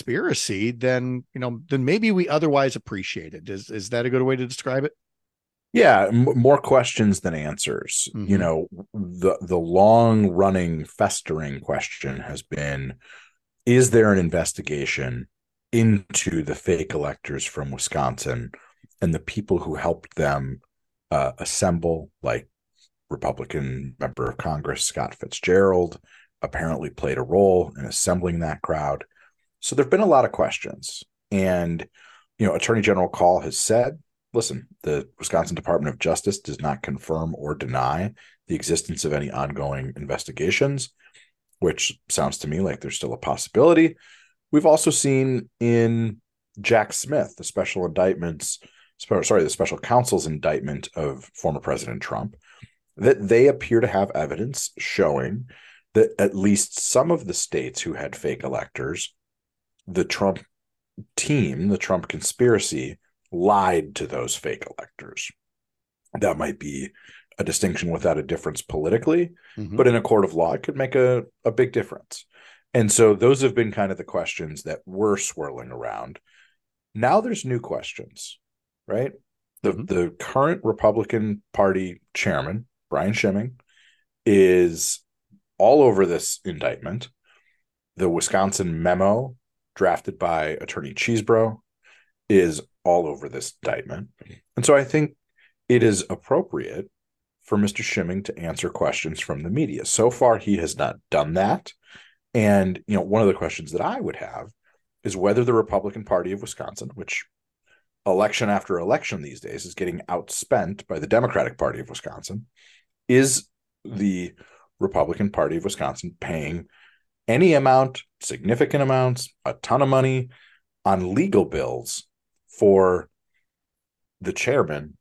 conspiracy than, you know, than maybe we otherwise appreciated? Is, is that a good way to describe it? Yeah, m- more questions than answers. Mm-hmm. You know, the the long running festering question has been, is there an investigation into the fake electors from Wisconsin and the people who helped them uh, assemble, like Republican member of Congress Scott Fitzgerald apparently played a role in assembling that crowd. So there have been a lot of questions. And, you know, Attorney General Kahl has said, listen, the Wisconsin Department of Justice does not confirm or deny the existence of any ongoing investigations, which sounds to me like there's still a possibility. We've also seen in Jack Smith, the special indictments, sorry, the special counsel's indictment of former President Trump, that they appear to have evidence showing that at least some of the states who had fake electors, the Trump team, the Trump conspiracy, lied to those fake electors. That might be a distinction without a difference politically, mm-hmm. but in a court of law, it could make a, a big difference. And so those have been kind of the questions that were swirling around. Now there's new questions, right? The, mm-hmm. the current Republican Party chairman, Brian Schimming, is all over this indictment. The Wisconsin memo drafted by Attorney Chesebro is all over this indictment. And so I think it is appropriate for Mister Schimming to answer questions from the media. So far, he has not done that. And, you know, one of the questions that I would have is whether the Republican Party of Wisconsin, which election after election these days is getting outspent by the Democratic Party of Wisconsin, is the Republican Party of Wisconsin paying any amount, significant amounts, a ton of money on legal bills for the chairman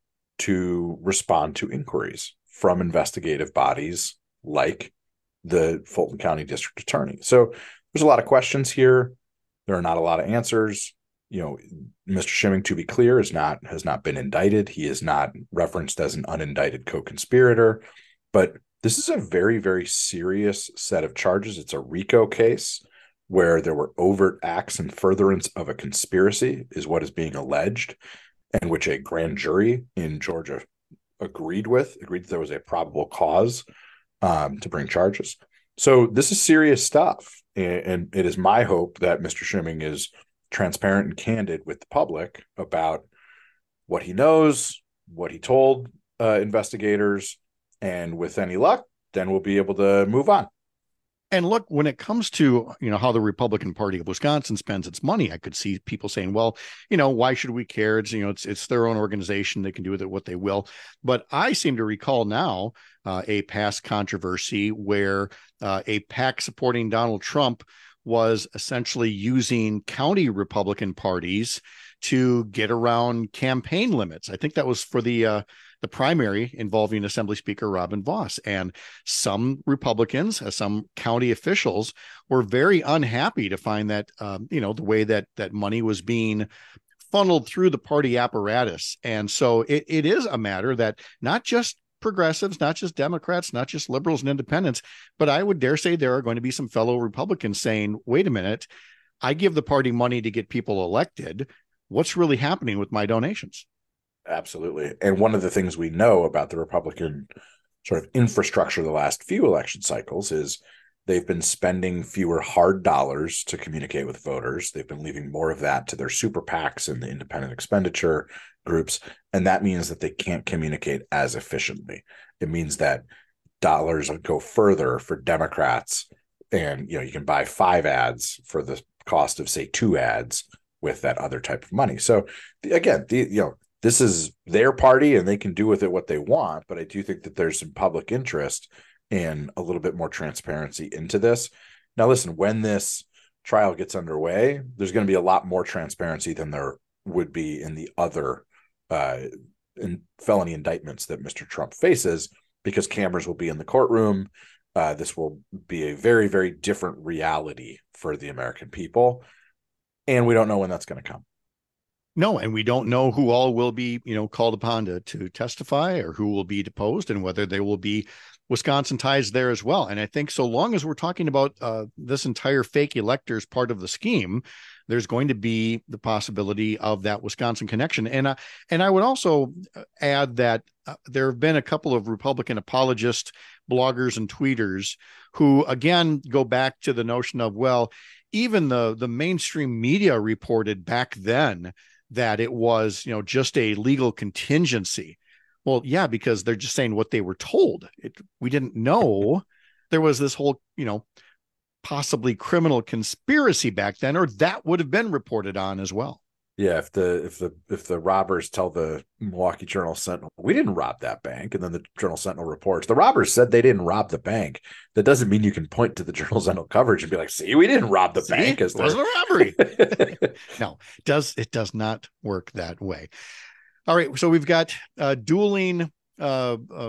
to respond to inquiries from investigative bodies like the Fulton County District Attorney. So there's a lot of questions here. There are not a lot of answers. You know, Mister Schimming, to be clear, is not has not been indicted. He is not referenced as an unindicted co-conspirator. But this is a very, very serious set of charges. It's a RICO case where there were overt acts in furtherance of a conspiracy is what is being alleged, and which a grand jury in Georgia agreed with, agreed that there was a probable cause um, to bring charges. So this is serious stuff. And it is my hope that Mister Schimming is transparent and candid with the public about what he knows, what he told uh, investigators, and with any luck, then we'll be able to move on. And look, when it comes to, you know, how the Republican Party of Wisconsin spends its money, I could see people saying, well, you know, why should we care? It's, you know, it's it's their own organization. They can do with it what they will. But I seem to recall now uh, a past controversy where uh, a PAC supporting Donald Trump was essentially using county Republican parties to get around campaign limits. I think that was for the uh, the primary involving Assembly Speaker Robin Vos. And some Republicans, uh, some county officials were very unhappy to find that, um, you know, the way that that money was being funneled through the party apparatus. And so it, it is a matter that not just progressives, not just Democrats, not just liberals and independents, but I would dare say there are going to be some fellow Republicans saying, wait a minute, I give the party money to get people elected. What's really happening with my donations? Absolutely. And one of the things we know about the Republican sort of infrastructure the last few election cycles is they've been spending fewer hard dollars to communicate with voters. They've been leaving more of that to their super PACs and the independent expenditure groups. And that means that they can't communicate as efficiently. It means that dollars go further for Democrats. And, you know, you can buy five ads for the cost of, say, two ads with that other type of money. So again, the, you know, this is their party and they can do with it what they want. But I do think that there's some public interest in a little bit more transparency into this. Now, listen, when this trial gets underway, there's going to be a lot more transparency than there would be in the other uh, in felony indictments that Mister Trump faces, because cameras will be in the courtroom. Uh, this will be a very, very different reality for the American people. And we don't know when that's going to come. No, and we don't know who all will be, you know, called upon to, to testify or who will be deposed and whether there will be Wisconsin ties there as well. And I think so long as we're talking about uh, this entire fake electors part of the scheme, there's going to be the possibility of that Wisconsin connection. And, uh, and I would also add that uh, there have been a couple of Republican apologist bloggers and tweeters who, again, go back to the notion of, well, even the, the mainstream media reported back then that it was, you know, just a legal contingency. Well, yeah, because they're just saying what they were told. It, we didn't know there was this whole, you know, possibly criminal conspiracy back then, or that would have been reported on as well. Yeah, if the if the if the robbers tell the Milwaukee Journal Sentinel, we didn't rob that bank, and then the Journal Sentinel reports the robbers said they didn't rob the bank, that doesn't mean you can point to the Journal Sentinel coverage and be like, see, we didn't rob the see, bank. It wasn't a robbery. No, it does it does not work that way. All right, so we've got uh, dueling uh, uh,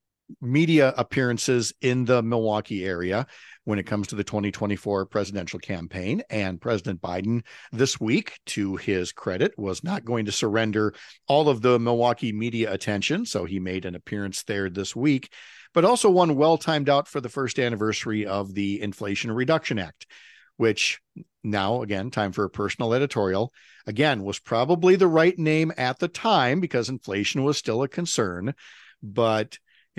media appearances in the Milwaukee area when it comes to the twenty twenty-four presidential campaign. And President Biden this week, to his credit, was not going to surrender all of the Milwaukee media attention. So he made an appearance there this week, but also one well timed out for the first anniversary of the Inflation Reduction Act, which now, again, time for a personal editorial, again, was probably the right name at the time because inflation was still a concern. But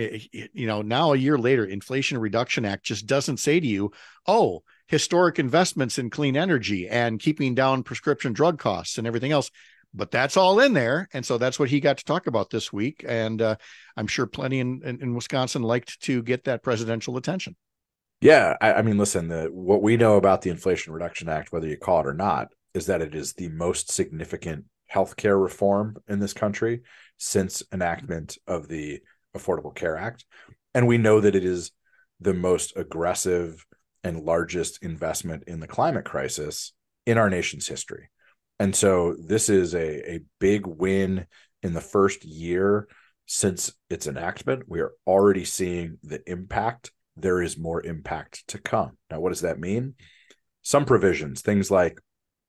you know, now a year later, Inflation Reduction Act just doesn't say to you, oh, historic investments in clean energy and keeping down prescription drug costs and everything else. But that's all in there. And so that's what he got to talk about this week. And uh, I'm sure plenty in, in, in Wisconsin liked to get that presidential attention. Yeah. I, I mean, listen, the, what we know about the Inflation Reduction Act, whether you call it or not, is that it is the most significant healthcare reform in this country since enactment of the Affordable Care Act. And we know that it is the most aggressive and largest investment in the climate crisis in our nation's history. And so this is a, a big win in the first year since its enactment. We are already seeing the impact. There is more impact to come. Now, what does that mean? Some provisions, things like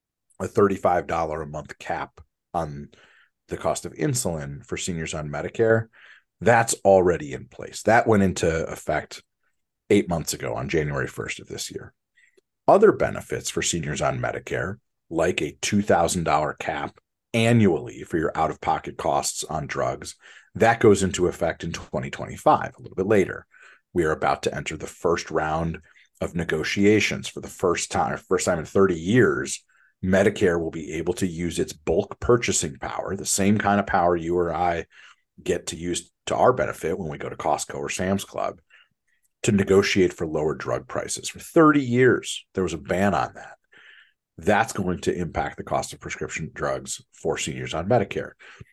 a thirty-five dollars a month cap on the cost of insulin for seniors on Medicare, that's already in place. That went into effect eight months ago on January first of this year. Other benefits for seniors on Medicare, like a two thousand dollars cap annually for your out-of-pocket costs on drugs, that goes into effect in twenty twenty-five, a little bit later. We are about to enter the first round of negotiations for the first time, first time in thirty years. Medicare will be able to use its bulk purchasing power, the same kind of power you or I get to use to our benefit when we go to Costco or Sam's Club, to negotiate for lower drug prices. For thirty years, there was a ban on that. That's going to impact the cost of prescription drugs for seniors on Medicare.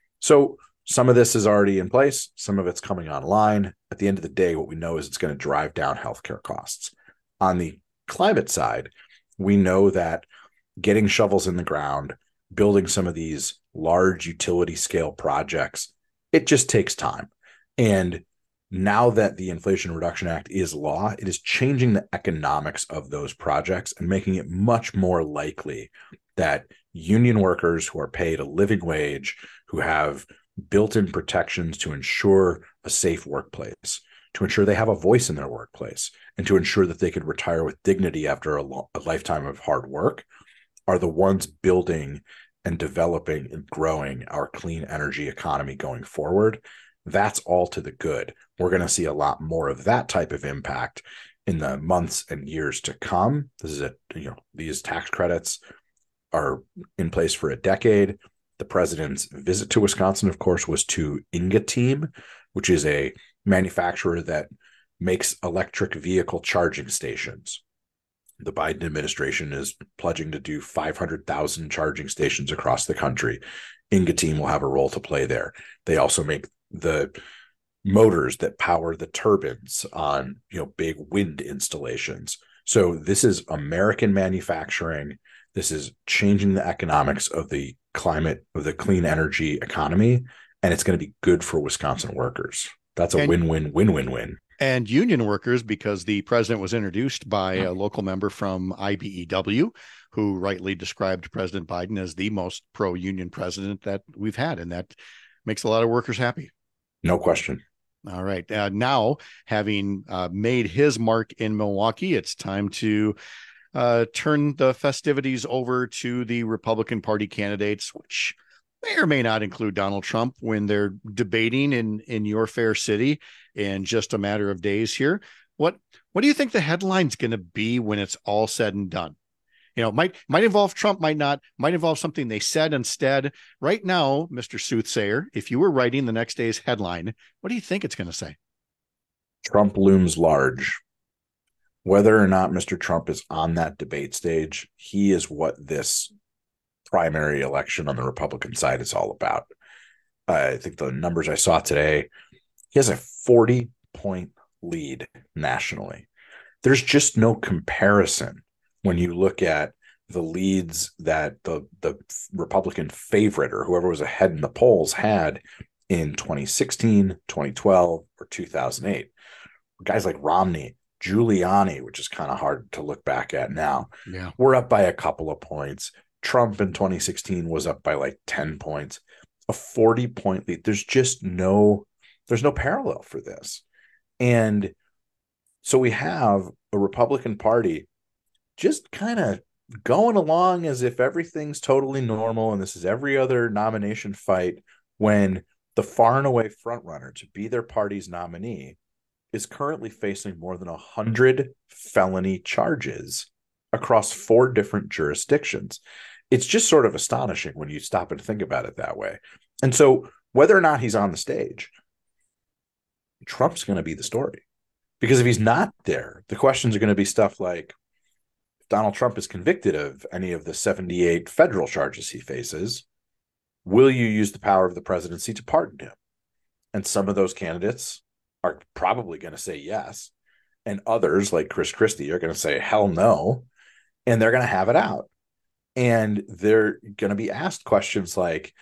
So some of this is already in place. Some of it's coming online. At the end of the day, what we know is it's going to drive down healthcare costs. On the climate side, we know that getting shovels in the ground, building some of these large utility scale projects, it just takes time. And now that the Inflation Reduction Act is law, it is changing the economics of those projects and making it much more likely that union workers who are paid a living wage, who have built-in protections to ensure a safe workplace, to ensure they have a voice in their workplace, and to ensure that they could retire with dignity after a, lo- a lifetime of hard work, are the ones building and developing and growing our clean energy economy going forward. That's all to the good. We're going to see a lot more of that type of impact in the months and years to come. This is a, you know, these tax credits are in place for a decade. The president's visit to Wisconsin, of course, was to Ingeteam, which is a manufacturer that makes electric vehicle charging stations. The Biden administration is pledging to do five hundred thousand charging stations across the country. Ingeteam will have a role to play there. They also make the motors that power the turbines on, you know, big wind installations. So this is American manufacturing. This is changing the economics of the climate, of the clean energy economy, and it's going to be good for Wisconsin workers. That's a and, win-win, win-win-win. And union workers, because the president was introduced by a local member from I B E W, who rightly described President Biden as the most pro-union president that we've had. And that makes a lot of workers happy. No question. All right. Uh, now, having uh, made his mark in Milwaukee, it's time to uh, turn the festivities over to the Republican Party candidates, which may or may not include Donald Trump when they're debating in, in your fair city in just a matter of days here. What what do you think the headline's going to be when it's all said and done? You know, might might involve Trump, might not, might involve something they said instead. Right now, Mister Soothsayer, if you were writing the next day's headline, what do you think it's going to say? Trump looms large. Whether or not Mister Trump is on that debate stage, he is what this primary election on the Republican side is all about. Uh, I think the numbers I saw today, he has a forty-point lead nationally. There's just no comparison when you look at the leads that the, the Republican favorite or whoever was ahead in the polls had in twenty sixteen, twenty twelve, or two thousand eight. Guys like Romney, Giuliani, which is kind of hard to look back at now, yeah, we're up by a couple of points. Trump in twenty sixteen was up by like ten points. A forty-point lead. There's just no, there's no parallel for this. And so we have a Republican Party just kind of going along as if everything's totally normal and this is every other nomination fight, when the far and away frontrunner to be their party's nominee is currently facing more than one hundred felony charges across four different jurisdictions. It's just sort of astonishing when you stop and think about it that way. And so whether or not he's on the stage, Trump's going to be the story. Because if he's not there, the questions are going to be stuff like, if Donald Trump is convicted of any of the seventy-eight federal charges he faces, will you use the power of the presidency to pardon him? And some of those candidates are probably going to say yes. And others, like Chris Christie, are going to say, hell no. And they're going to have it out. And they're going to be asked questions like,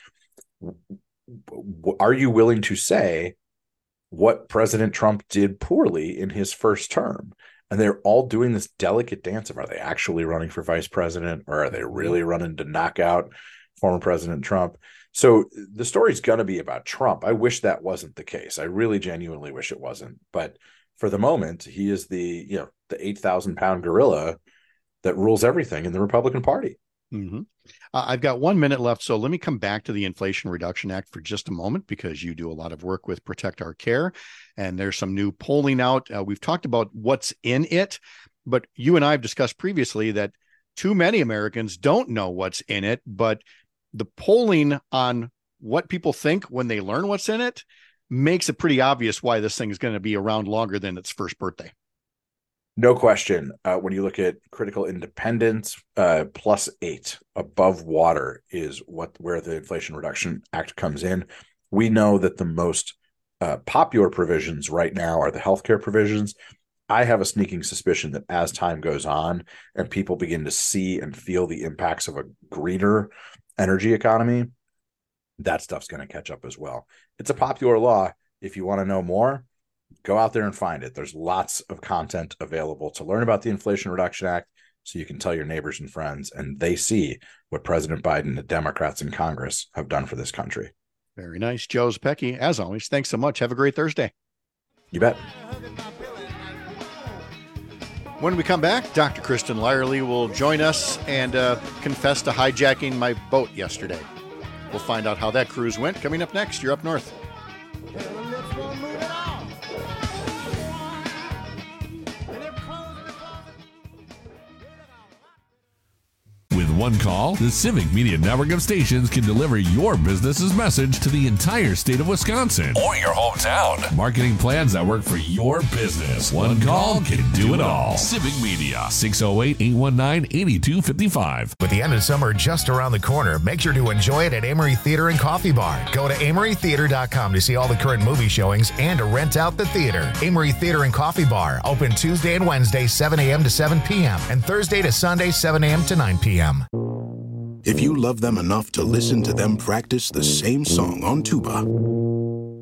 are you willing to say what President Trump did poorly in his first term? And they're all doing this delicate dance of, are they actually running for vice president, or are they really running to knock out former President Trump? So the story's going to be about Trump. I wish that wasn't the case. I really genuinely wish it wasn't. But for the moment, he is the, you know, the eight thousand pound gorilla that rules everything in the Republican Party. Mm-hmm. Uh, I've got one minute left, so let me come back to the Inflation Reduction Act for just a moment, because you do a lot of work with Protect Our Care, and there's some new polling out. Uh, we've talked about what's in it, but you and I have discussed previously that too many Americans don't know what's in it, but the polling on what people think when they learn what's in it makes it pretty obvious why this thing is going to be around longer than its first birthday. No question. Uh, when you look at critical independence, uh, plus eight above water is what where the Inflation Reduction Act comes in. We know that the most uh, popular provisions right now are the healthcare provisions. I have a sneaking suspicion that as time goes on and people begin to see and feel the impacts of a greener energy economy, that stuff's going to catch up as well. It's a popular law. If you want to know more, go out there and find it. There's lots of content available to learn about the Inflation Reduction Act, so you can tell your neighbors and friends, and they see what President Biden and the Democrats in Congress have done for this country. Very nice. Joe Zepecki, as always, thanks so much. Have a great Thursday. You bet. When we come back, Doctor Kristen Lyerly will join us and uh, confess to hijacking my boat yesterday. We'll find out how that cruise went. Coming up next, you're Up North. With one call, the Civic Media Network of stations can deliver your business's message to the entire state of Wisconsin or your hometown. Marketing plans that work for your business. One call can do it all. Civic Media, six oh eight, eight one nine, eight two five five. With the end of summer just around the corner, make sure to enjoy it at Amory Theater and Coffee Bar. Go to amory theater dot com to see all the current movie showings and to rent out the theater. Amory Theater and Coffee Bar, open Tuesday and Wednesday, seven a.m. to seven p.m. and Thursday to Sunday, seven a.m. to nine p.m. If you love them enough to listen to them practice the same song on tuba,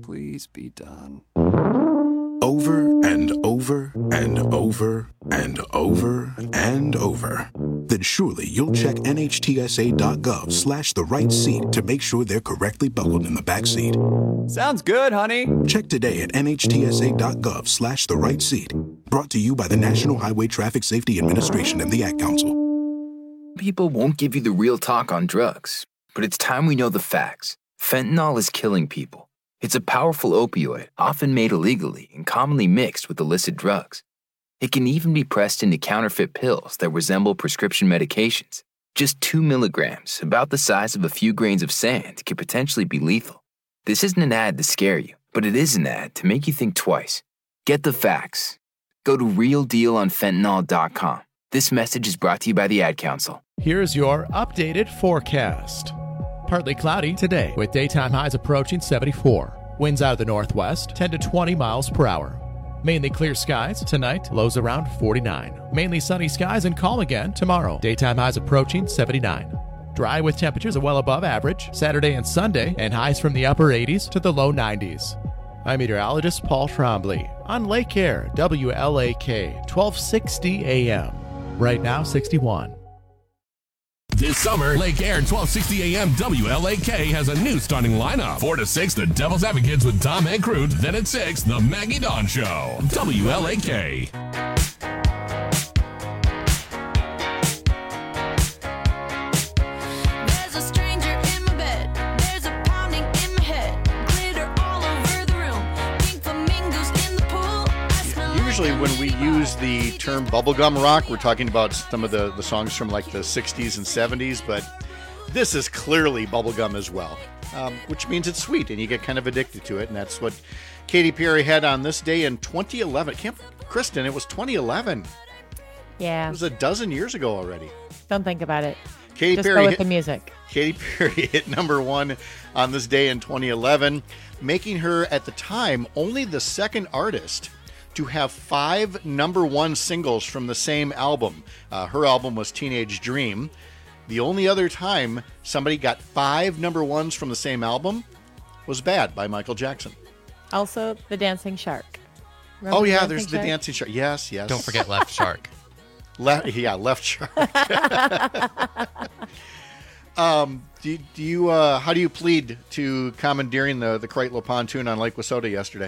please be done. Over and over and over and over and over. Then surely you'll check nhtsa.gov slash the right seat to make sure they're correctly buckled in the back seat. Sounds good, honey. Check today at nhtsa.gov slash the right seat. Brought to you by the National Highway Traffic Safety Administration and the Ad Council. People won't give you the real talk on drugs, but it's time we know the facts. Fentanyl is killing people. It's a powerful opioid, often made illegally and commonly mixed with illicit drugs. It can even be pressed into counterfeit pills that resemble prescription medications. Just two milligrams, about the size of a few grains of sand, could potentially be lethal. This isn't an ad to scare you, but it is an ad to make you think twice. Get the facts. Go to real deal on fentanyl dot com. This message is brought to you by the Ad Council. Here's your updated forecast. Partly cloudy today with daytime highs approaching seventy-four. Winds out of the northwest, ten to twenty miles per hour. Mainly clear skies tonight, lows around forty-nine. Mainly sunny skies and calm again tomorrow. Daytime highs approaching seventy-nine. Dry with temperatures well above average Saturday and Sunday, and highs from the upper eighties to the low nineties. I'm meteorologist Paul Trombley on Lake Air, W L A K, twelve sixty A M. Right now, sixty-one. This summer, Lake Air twelve sixty A M W L A K has a new starting lineup. four to six, the Devil's Advocates with Tom and Crute. Then at six, the Maggie Dawn Show. W L A K. There's a stranger in my bed. There's a pounding in my head. Glitter all over the room. Pink flamingos in the pool. I smell Usually when we use the term bubblegum rock, we're talking about some of the, the songs from like the sixties and seventies, but this is clearly bubblegum as well, um, which means it's sweet and you get kind of addicted to it, and that's what Katy Perry had on this day in twenty eleven. Can't, Kristen, it was twenty eleven. Yeah. It was a dozen years ago already. Don't think about it. Katy Just Perry go with hit, the music. Katy Perry hit number one on this day in twenty eleven, making her, at the time, only the second artist to have five number one singles from the same album. Uh, her album was Teenage Dream. The only other time somebody got five number ones from the same album was Bad by Michael Jackson. Also, The Dancing Shark. Remember oh, yeah, Dancing there's Shark? the Dancing Shark. Yes, yes. Don't forget Left Shark. Left, yeah, Left Shark. um, do, do you, uh, how do you plead to commandeering the, the Kreitlow pontoon on Lake Wissota yesterday?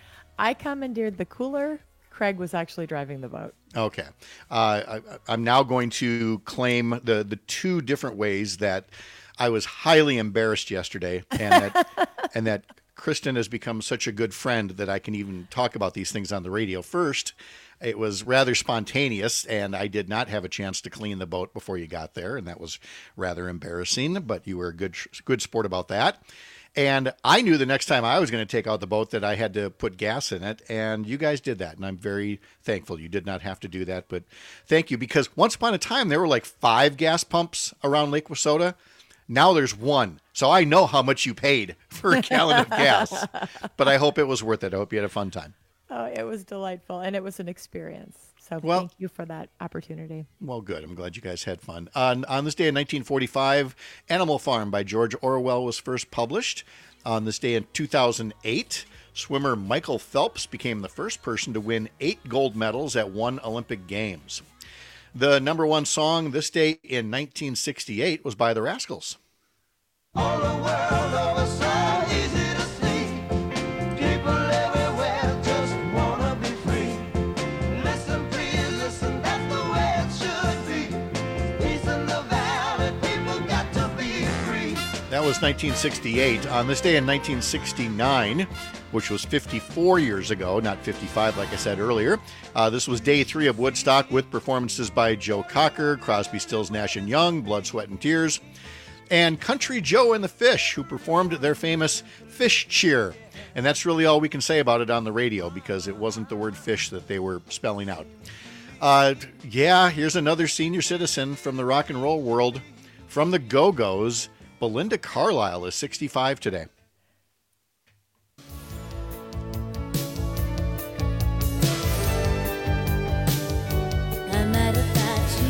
I commandeered the cooler. Craig was actually driving the boat. Okay. Uh, I, I'm now going to claim the, the two different ways that I was highly embarrassed yesterday, and that and that Kristen has become such a good friend that I can even talk about these things on the radio. First, it was rather spontaneous, and I did not have a chance to clean the boat before you got there, and that was rather embarrassing, but you were a good, good sport about that. And I knew the next time I was going to take out the boat that I had to put gas in it, and you guys did that, and I'm very thankful. You did not have to do that, but thank you, because once upon a time there were like five gas pumps around Lake Wissota. Now there's one, so I know how much you paid for a gallon of gas, but I hope it was worth it. I hope you had a fun time. Oh, it was delightful, and it was an experience. So well, thank you for that opportunity. Well, good. I'm glad you guys had fun. On, on this day in nineteen forty-five, Animal Farm by George Orwell was first published. On this day in two thousand eight, swimmer Michael Phelps became the first person to win eight gold medals at one Olympic Games. The number one song this day in nineteen sixty-eight was by the Rascals. All the world over so easy to sleep. People everywhere just wanna be free. Listen, please, listen, that's the way it should be. Peace in the valley, people got to be free. That was nineteen sixty-eight. On this day in nineteen sixty-nine, which was fifty-four years ago, not fifty-five like I said earlier, uh, this was day three of Woodstock with performances by Joe Cocker, Crosby, Stills, Nash and Young, Blood, Sweat and Tears, and Country Joe and the Fish, who performed their famous Fish Cheer. And that's really all we can say about it on the radio, because it wasn't the word fish that they were spelling out. Uh, yeah, here's another senior citizen from the rock and roll world. From the Go-Go's, Belinda Carlisle is sixty-five today. I'm mad about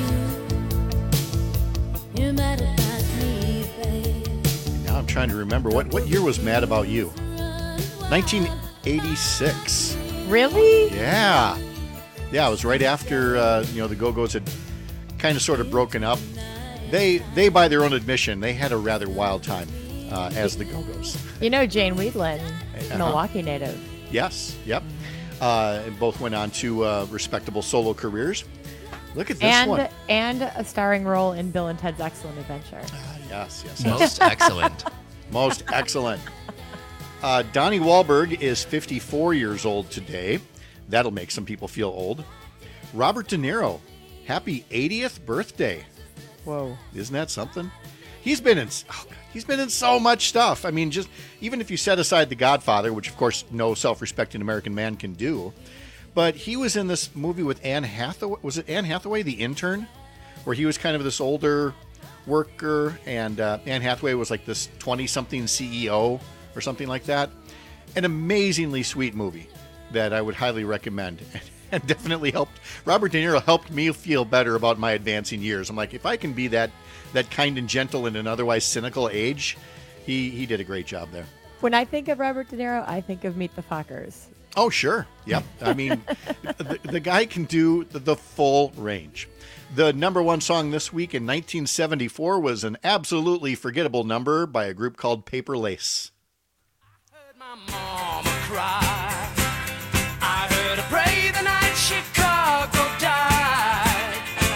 you. You're mad about me, babe. Now I'm trying to remember, what, what year was Mad About You? nineteen eighty-six. Really? Yeah. Yeah, it was right after, uh, you know, the Go-Go's had kind of sort of broken up. They, they, by their own admission, they had a rather wild time uh, as the Go-Go's. You know Jane Wheatland, Uh-huh. Milwaukee native. Yes, yep. Uh, and both went on to uh, respectable solo careers. Look at this and, one. And a starring role in Bill and Ted's Excellent Adventure. Uh, yes, yes. Most excellent. Most excellent. Uh, Donnie Wahlberg is fifty-four years old today. That'll make some people feel old. Robert De Niro, happy eightieth birthday. Whoa. Isn't that something? He's been in oh, he's been in so much stuff. I mean, just even if you set aside The Godfather, which of course no self-respecting American man can do, but he was in this movie with Anne Hathaway. Was it Anne Hathaway, The Intern? Where he was kind of this older worker, and uh, Anne Hathaway was like this twenty-something C E O or something like that. An amazingly sweet movie that I would highly recommend, and definitely helped. Robert De Niro helped me feel better about my advancing years. I'm like, if I can be that that kind and gentle in an otherwise cynical age, he he did a great job there. When I think of Robert De Niro, I think of Meet the Fockers. Oh, sure. Yep. I mean, the, the guy can do the, the full range. The number one song this week in nineteen seventy-four was an absolutely forgettable number by a group called Paper Lace. Mama cry. I heard her pray the night Chicago died.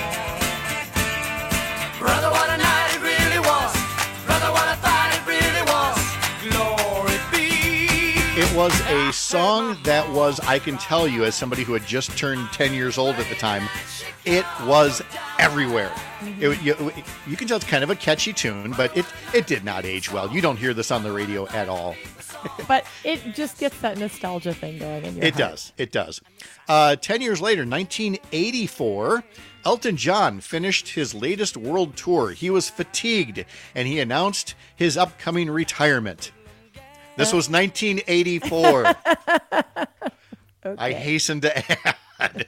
Brother, what a night it really was. Brother, what I thought it really was. Glory be. It was a song that was, I can tell you, as somebody who had just turned ten years old at the time, it was everywhere. It, you, you can tell it's kind of a catchy tune, but it, it did not age well. You don't hear this on the radio at all. But it just gets that nostalgia thing going in your It heart. does. It does. Uh, ten years later, nineteen eighty-four, Elton John finished his latest world tour. He was fatigued, and he announced his upcoming retirement. This was nineteen eighty-four. Okay. I hasten to add.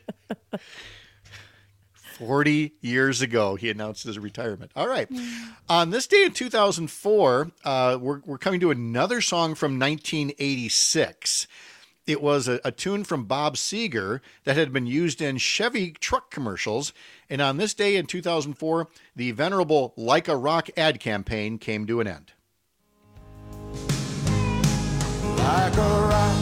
forty years ago, he announced his retirement. All right. On this day in two thousand four, uh, we're, we're coming to another song from nineteen eighty-six. It was a, a tune from Bob Seger that had been used in Chevy truck commercials. And on this day in two thousand four, the venerable Like a Rock ad campaign came to an end. Like a rock,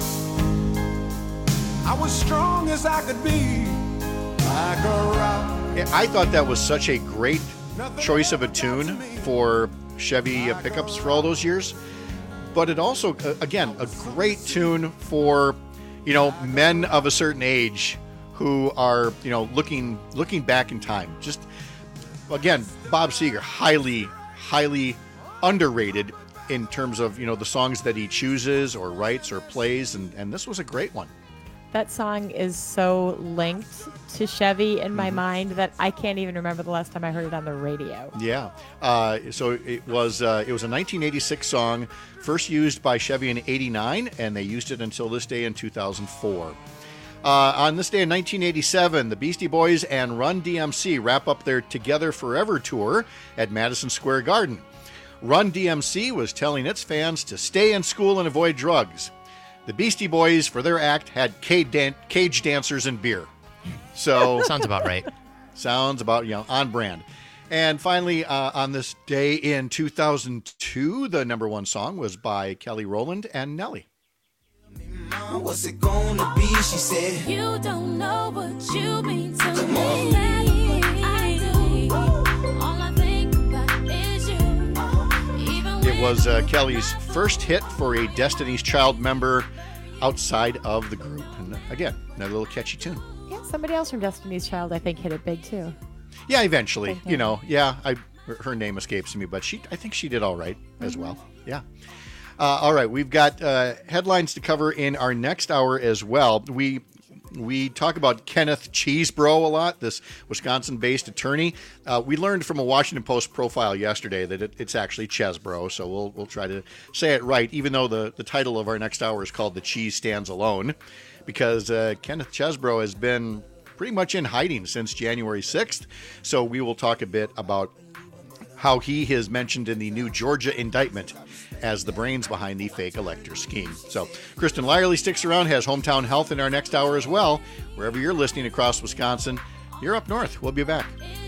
I was strong as I could be. Like a rock. I thought that was such a great choice of a tune for Chevy uh, pickups for all those years. But it also, uh, again, a great tune for, you know, men of a certain age who are, you know, looking looking back in time. Just, again, Bob Seger, highly, highly underrated in terms of, you know, the songs that he chooses or writes or plays. And, and this was a great one. That song is so linked to Chevy in my Mm-hmm. mind that I can't even remember the last time I heard it on the radio. Yeah. Uh, so it was uh, it was a nineteen eighty-six song, first used by Chevy in eighty-nine, and they used it until this day in two thousand four. Uh, on this day in nineteen eighty-seven, the Beastie Boys and Run D M C wrap up their Together Forever tour at Madison Square Garden. Run D M C was telling its fans to stay in school and avoid drugs. The Beastie Boys, for their act, had cage, dan- cage dancers and beer. So Sounds about right. Sounds about, you know, on brand. And finally, uh, on this day in two thousand two, the number one song was by Kelly Rowland and Nelly. What's it gonna be? She said, You don't know what you mean to me. I do. All I think about is you. Even It was uh, Kelly's first hit for a Destiny's Child member outside of the group. And again, another little catchy tune. Yeah, somebody else from Destiny's Child, I think, hit it big too. Yeah, eventually, Okay. you know, yeah, I, her- her name escapes me, but she, I think she did all right as well. Yeah. Uh, all right, we've got uh, headlines to cover in our next hour as well. We we talk about Kenneth Cheesebro a lot, this Wisconsin-based attorney. Uh, we learned from a Washington Post profile yesterday that it, it's actually Chesbro, so we'll we'll try to say it right, even though the, the title of our next hour is called The Cheese Stands Alone, because uh, Kenneth Chesbro has been pretty much in hiding since January sixth. So we will talk a bit about how he is mentioned in the new Georgia indictment as the brains behind the fake elector scheme. So Kristen Lyerly sticks around, has Hometown Health in our next hour as well. Wherever you're listening across Wisconsin, you're up north. We'll be back.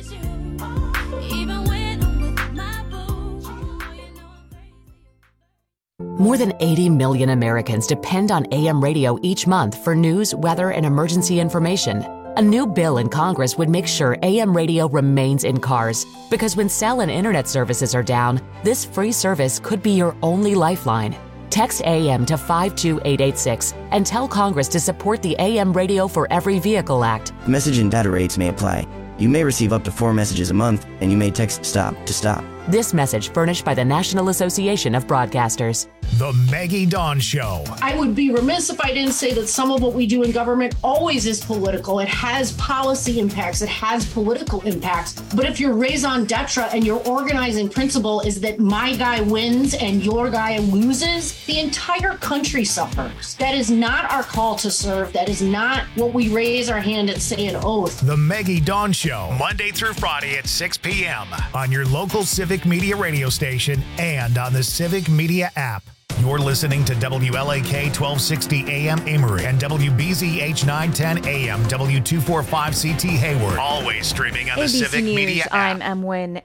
More than eighty million Americans depend on A M radio each month for news, weather, and emergency information. A new bill in Congress would make sure A M radio remains in cars, because when cell and internet services are down, this free service could be your only lifeline. Text A M to five two eight eight six and tell Congress to support the A M Radio for Every Vehicle Act. Message and data rates may apply. You may receive up to four messages a month, and you may text STOP to stop. This message furnished by the National Association of Broadcasters. The Maggie Dawn Show. I would be remiss if I didn't say that some of what we do in government always is political. It has policy impacts. It has political impacts. But if your raison d'etre and your organizing principle is that my guy wins and your guy loses, the entire country suffers. That is not our call to serve. That is not what we raise our hand and say an oath. The Maggie Dawn Show, Monday through Friday at six p.m. on your local Civic Media radio station and on the Civic Media app. You're listening to W L A K twelve sixty A M Amory and W B Z H nine ten A M W two forty-five C T Hayward. Always streaming on the A B C Civic News, Media app. I'm Em Wynn.